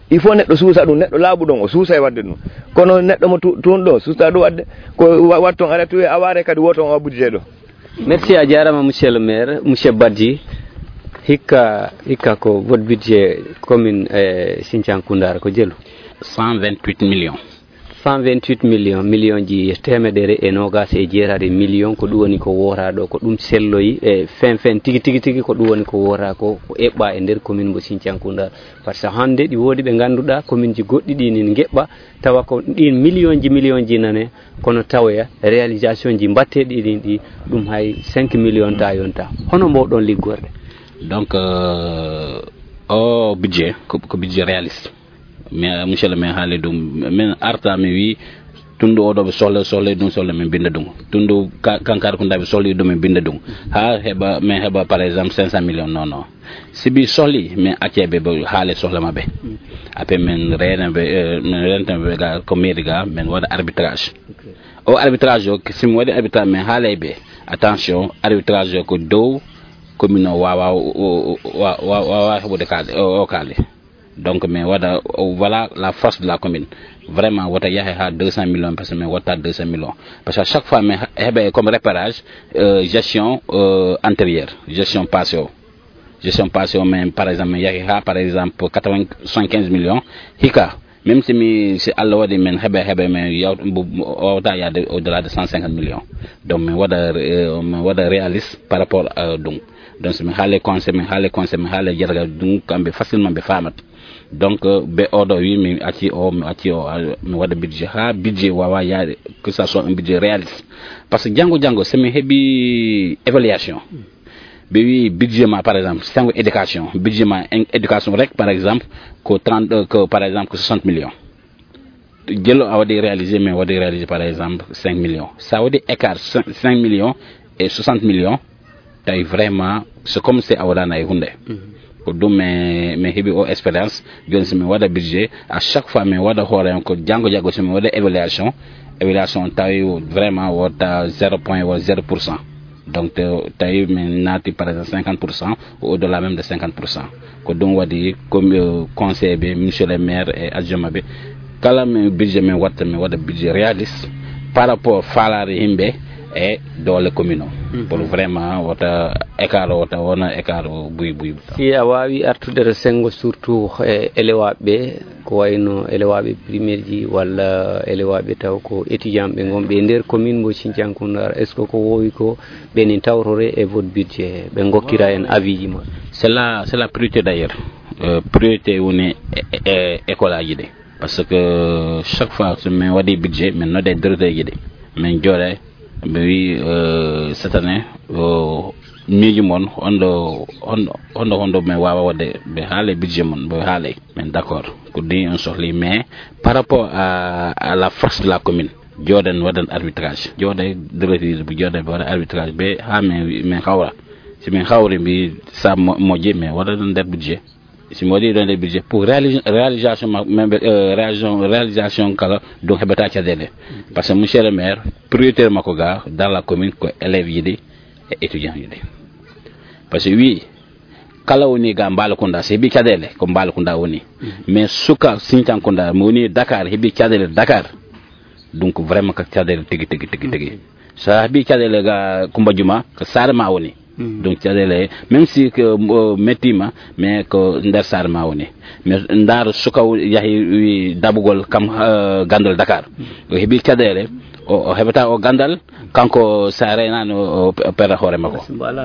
il faut neɗɗo suusa ɗum neɗɗo laaɓu ɗon o suusa e wadde ɗum kono neɗɗo mo toon ɗo suusa ɗum wadde ko wat toon ara tuwe aware kadi woto o budget ɗo. Merci a jarama monsieur le maire monsieur Badji. hikka hikka ko votre budget commune e Sinthiane Koundara ko jelu cent vingt-huit millions cent vingt-huit millions million ji temedere e nogas e jeetati million ko ɗum woni ko wora ɗo ko ɗum selloyi e fin fin tigi tigi tigi ko ɗum woni ko wora ko ko eɓɓa e nder commune mo Sinthiane Koundara par ce que hande ɗi woodi ɓe ganduɗa commune ji goɗɗi ɗi nin geɓɓa tawa ko ɗin million ji million ji nane kono tawoya réalisation ji mbatteɗi ɗin ɗi ɗum hay cinq millions ta yonta hono mbawɗon liggorde. Donc euh, au budget ko, ko budget réaliste mais monsieur le maire haali ɗum min arta mi wi tundu oɗo ɓe sohla sohla ɗum sohla min binda ɗum tundu kankar kunda ɓe sohli ɗum min binda ɗum ha heɓa min heɓa par exemple cinq cent millions non non sibi sohli min acceɓe ɓe haale sohla maɓe après min renaɓe min rentaɓe ga ko mairie ga min waɗa arbitrage o arbitrage o simi waɗi arbitrage min haaleɓe attention arbitrage o ko dow commune o wawa wawa heɓude kaade o kaale donc mais wada voilà la force de la commune vraiment wata yahe ha deux cents millions parce que mais wata deux cents millions parce que à chaque fois mais heɓe comme repérage euh, gestion euh, antérieure gestion passée gestion passée mais par exemple yahe ha par exemple quatre-vingt-quinze millions hika même si mi si Allah wadi men heɓe heɓe mais yaw wata yade au delà de cent cinquante millions donc mais wada euh, wada réaliste par rapport à donc donc mi haale conseil mi haale conseil mi haale jarga ɗum kamɓe facilement ɓe famat donc ɓe oɗo wi mi acci o mi acci o mi waɗa budget ha budget wawa yaade que ça soit un budget réaliste par ce que janggo janggo somi heeɓi évaluation ɓe wi budget ma par exemple sango éducation budget ma éducation rek par exemple ko trente que par exemple que soixante millions jello a waɗi réalisé mais waɗi réalisé par exemple cinq millions ça waɗi écart cinq millions et soixante millions tay vraiment c'est comme si awɗana e hunde ko ɗum mi mi heeɓi o expérience joni somi waɗa budget à chaque fois mi waɗa hoore ko janggo janggo somi waɗa évaluation évaluation tawi vraiment wota zéro point wa zéro pour cent donc tawi min naati par exemple cinquante pour cent ou au delà même de cinquante pour cent ko ɗum waɗi comme conseil ɓe monsieur le maire et adjoint ɓe kala mi budget min watta mi waɗa budget réaliste par rapport falare yimɓe e doole commune o pour vraiment wota écart wota wona écart buy buy si a wawi artude sengo surtout e élewaɓe ɓe ko wayno élewaɓe primaire ji walla élewaɓe taw ko étudiant ɓe gonɓe e nder commune mo Sinthiane Koundara est ce que ko wowi ko ɓenin tawtore e votre budget ɓe gokkira en avis ji ma c'est la c'est la priorité d'ailleurs euh, priorité woni école aji ɗe par ce que chaque fois so min waɗi budget min nodde directeur ji ɗe min jooɗe ɓe wi euh, cette année o miiji moon hondo hondo hondo hondo min wawa wadde ɓe haale budget moon ɓe haale men d' accord ko ɗi on sohli mais par rapport à, à la force de la commune jooɗen waɗan arbitrage jooɗe directeur ɓe jooɗe ɓe waɗa arbitrage ɓe ha min min hawra si min hawri mbi sa moƴƴi mais waɗa ɗon nder budget si mi waɗi ɗon nder budget pour réalisation même réalisation réalisation kala ɗum heɓata caɗele par ce que monsieur le maire prioritaire makko ga dans la commune ko élèves yiɗi e étudiant yiɗi par ce que wi kala woni ga Mbalakunda so heeɓi caɗele ko Mbalakunda woni mais suka Sinthiane Koundara mi woni Dakar heeɓi caɗele Dakar donc vraiment ko caɗele tigui tigui tigui tigui so heeɓi caɗele ga Coumba Diouma ko Sare ma woni donc caɗele même si ko mettima mais ko nder Sare ma woni mais ndar suka yahi wi dabugol kam uh, gandal Dakar o heeɓi caɗele o heɓata o gandal kanko sa renani o perda hoore makko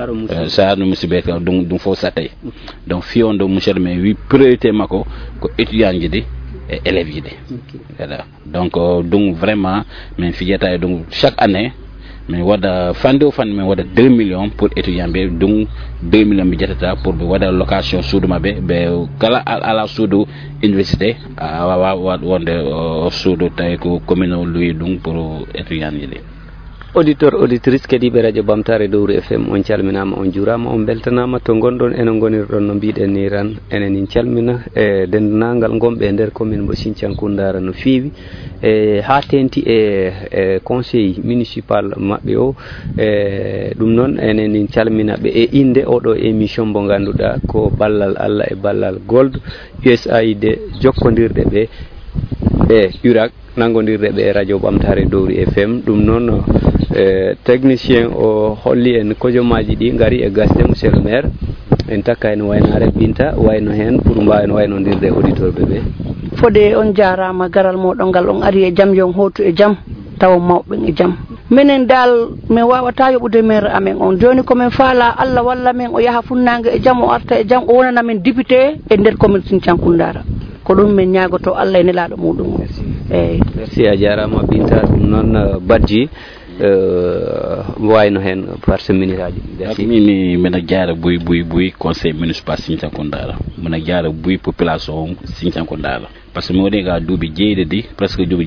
sa no musibe ɗum ɗum fof sa tawi donc fiyondo monsieur le maire wi priorité makko ko étudiant ji ɗi e élèves ji ɗi voilà donc ɗum vraiment min fijata e ɗum chaque année min waɗa fande o fande min waɗa deux millions pour étudiant ɓe ɗum deux millions ɓe ƴettata pour ɓe waɗa location suudu maɓɓe ɓe kala ala suudu université a wawa wonde o suudu tawi ko commune o luyi ɗum pour étudiant ji ɗi auditeur auditrice kediɓe radio Bamtare Dowru F M on calminama on jurama on beltanama to gonɗon enen gonirɗon no mbiɗen ni tan enen en calmina e dendagal gonɓe e nder commune mo Sinthiankundara no fewi e ha tenti e, e conseil municipal mabɓe o e ɗum noon enen en calminaɓe e inde oɗo émission mo ganduɗa ko ballal Allah e ballal Gold U S A I D jokkodirɗe ɓe e U R A C nangodirde ɓe radio Bamtare Dowru F M ɗum noon e technicien o holli en kojomaji ɗi gari e gasde monsieur le maire en takka en waynare Binta wayno hen pour mbawen waynodirde auditeur ɓe ɓe fode on jarama garal moɗon ngal on ari e jaam yon hotu e jaam tawa mawɓe e jaam minen dal min wawata yoɓude maire amen on joni komin faala Allah walla men o yaaha funnague e jaam o arta e jaam o wonana men député e nder commune Sinthiankundara ko ɗum min ñagoto Allah e nelaɗo muɗum eyyi merci a jarama Binta ɗum noon Badji wayno hen par ce minute aji mini mena jara buy buy buy conseil municipal Sinthiankundara mena jara buy population Sinthiankundara par ce que mi waɗi ga duuɓi jeeɗiɗi presque duuɓi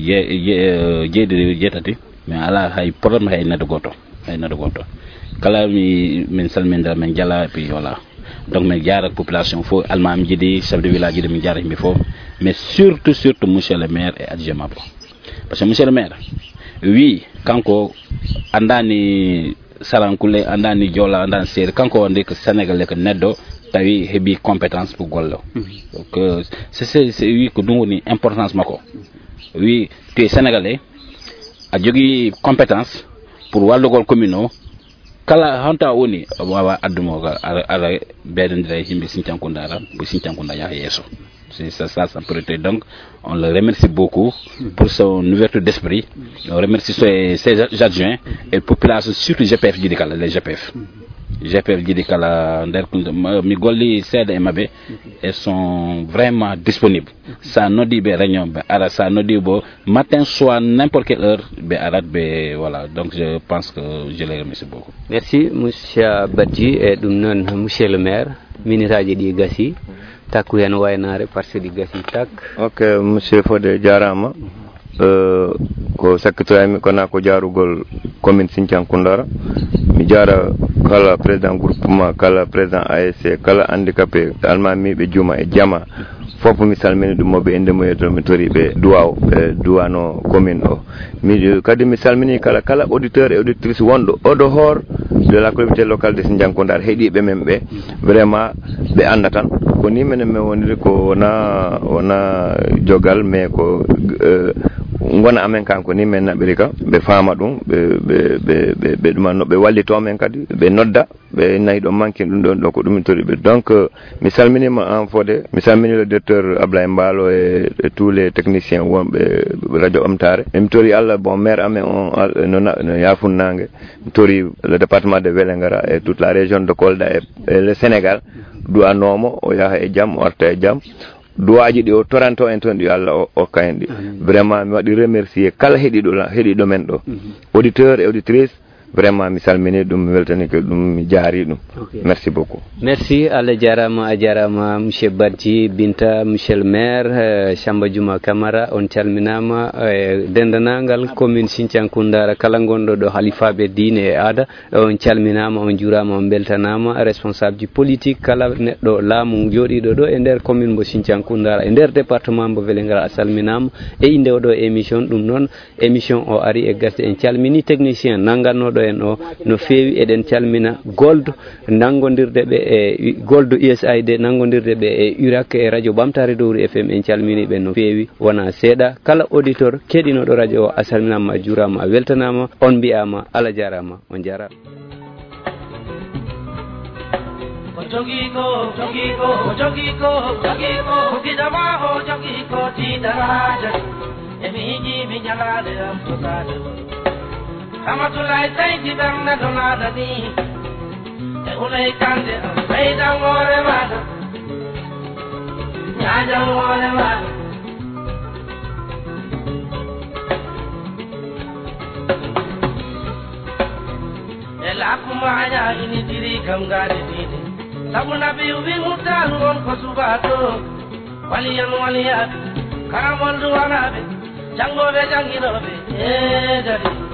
jeeɗiɗi jeetati mais ala hay probléme hay neddo goto hay neddo goto kala mi min salmindira min jala puis voilà donc mi jara population fo almami jiiɗi chef de village jiiɗi mi jara yimɓe fof mais surtout surtout monsieur le maire et adjoint mabɓe parce que monsieur le maire wi kanko andani sarankulle andani joola andani seeri kanko wonde ko sénégalais ko neddo tawi heeɓi compétence pour gollo donc c'est c'est wi ko ɗum woni importance makko wi tu es sénégalais a jogui compétence pour wallugol commune o kala hanta woni wawa addumo ara beydodira yimɓe Sinthiankundara bo Sinthiankundara yaha yesso c'est ça ça sa priorité donc on le remercie beaucoup pour son ouverture d'esprit on remercie ses, ses adjoints et population surtout G P F jiiɗi kala les G P F G P F jiiɗi kala nder mi golli seeɗa e mabɓe et sont vraiment disponibles sa noddi ɓe réunion ɓe ara sa noddi bo matin soir n'importe quelle heure ɓe arat ɓe voilà donc je pense que je les remercie beaucoup merci monsieur Badji e ɗum noon monsieur le maire minitaji ɗi gasi takku hen waynare par ce ɗi gasi tak ok monsieur Fodé jarama uh, ko sakkitorami kona ko jarugol commune Sinthiankundara mi jara kala président groupement kala président A S C kala handicapé almamiɓe juuma e jama fof mi salmini ɗum moɓe inde muyeto mi tori ɓe duwaw ɓe duwano commune o mi kadi mi salmini kala kala auditeur et auditrice wonɗo oɗo hor de la collectivité locale de Sinthiankundara heeɗiɓe men ɓe vraiment ɓe anda tan ko ni menen min woniri ko wona wona jogal mais ko uh, gona amen kanko ni men naɓiri ka ɓe faama ɗum ɓe ɓe ɓe ɓe ɗumanno ɓe wallito men kadi ɓe nodda ɓe nayi ɗo manque ɗum ɗon ɗo ko ɗum tori ɓe donc mi salminima en Fodé mi salmini le docteur Ablaye Mbalo et, et tous les techniciens wonɓe radio Bamtare mi tori Allah bon maire amen on no, no yafunnangue mi tori le département de Vélingara et toute la région de Kolda et, et le Sénégal duwanomo o yaha e jaam o arta e jaam duwaji ɗi o toranto en toon ɗi Allah o hokka hen ɗi vraiment mi waɗi remercier kala heeɗiɗo heeɗiɗo men ɗo auditeur et auditrice vraiment mi salmini ɗum mi weltani ko ɗum mi jaari ɗum merci beaucoup merci Allah jarama a jarama monsieur Badji Binta monsieur le maire uh, Samba Djouma Camara on calminama uh, dendanagal commune Sinthiankundara kala gonɗo ɗo halifaɓe diine e aada on calminama on jurama on beltanama responsable du politique kala neɗɗo laamu joɗiɗo ɗo e nder commune mo Sinthiankundara e nder département mo Vélingara a salminama e inde oɗo émission ɗum noon émission o ari e gasde en calmini technicien nangannoɗo en o no feewi eɗen calmina Gold nangodirde ɓe e Gold U S A I D nangodirde ɓe e U R A C e radio Bamtare Dowru F M en calmini ɓe no feewi wona seeɗa kala auditeur keɗinoɗo radio o a salminama a jurama a weltanama on mbiyama Allah jarama on jarama jogi ko jogi ko jogi ko jogi ko kidama o jogi ko tidaraja e mi ji mi jalale am to kade Amatulai sayti bamna donada ni e ulay kande sayda ngore mata nyaja ngore mata ela kumanya ini diri kam gade dide sabuna bi ubi mutan gon ko subato waliyan waliyat karamol duwanabe jangobe janginobe e jadi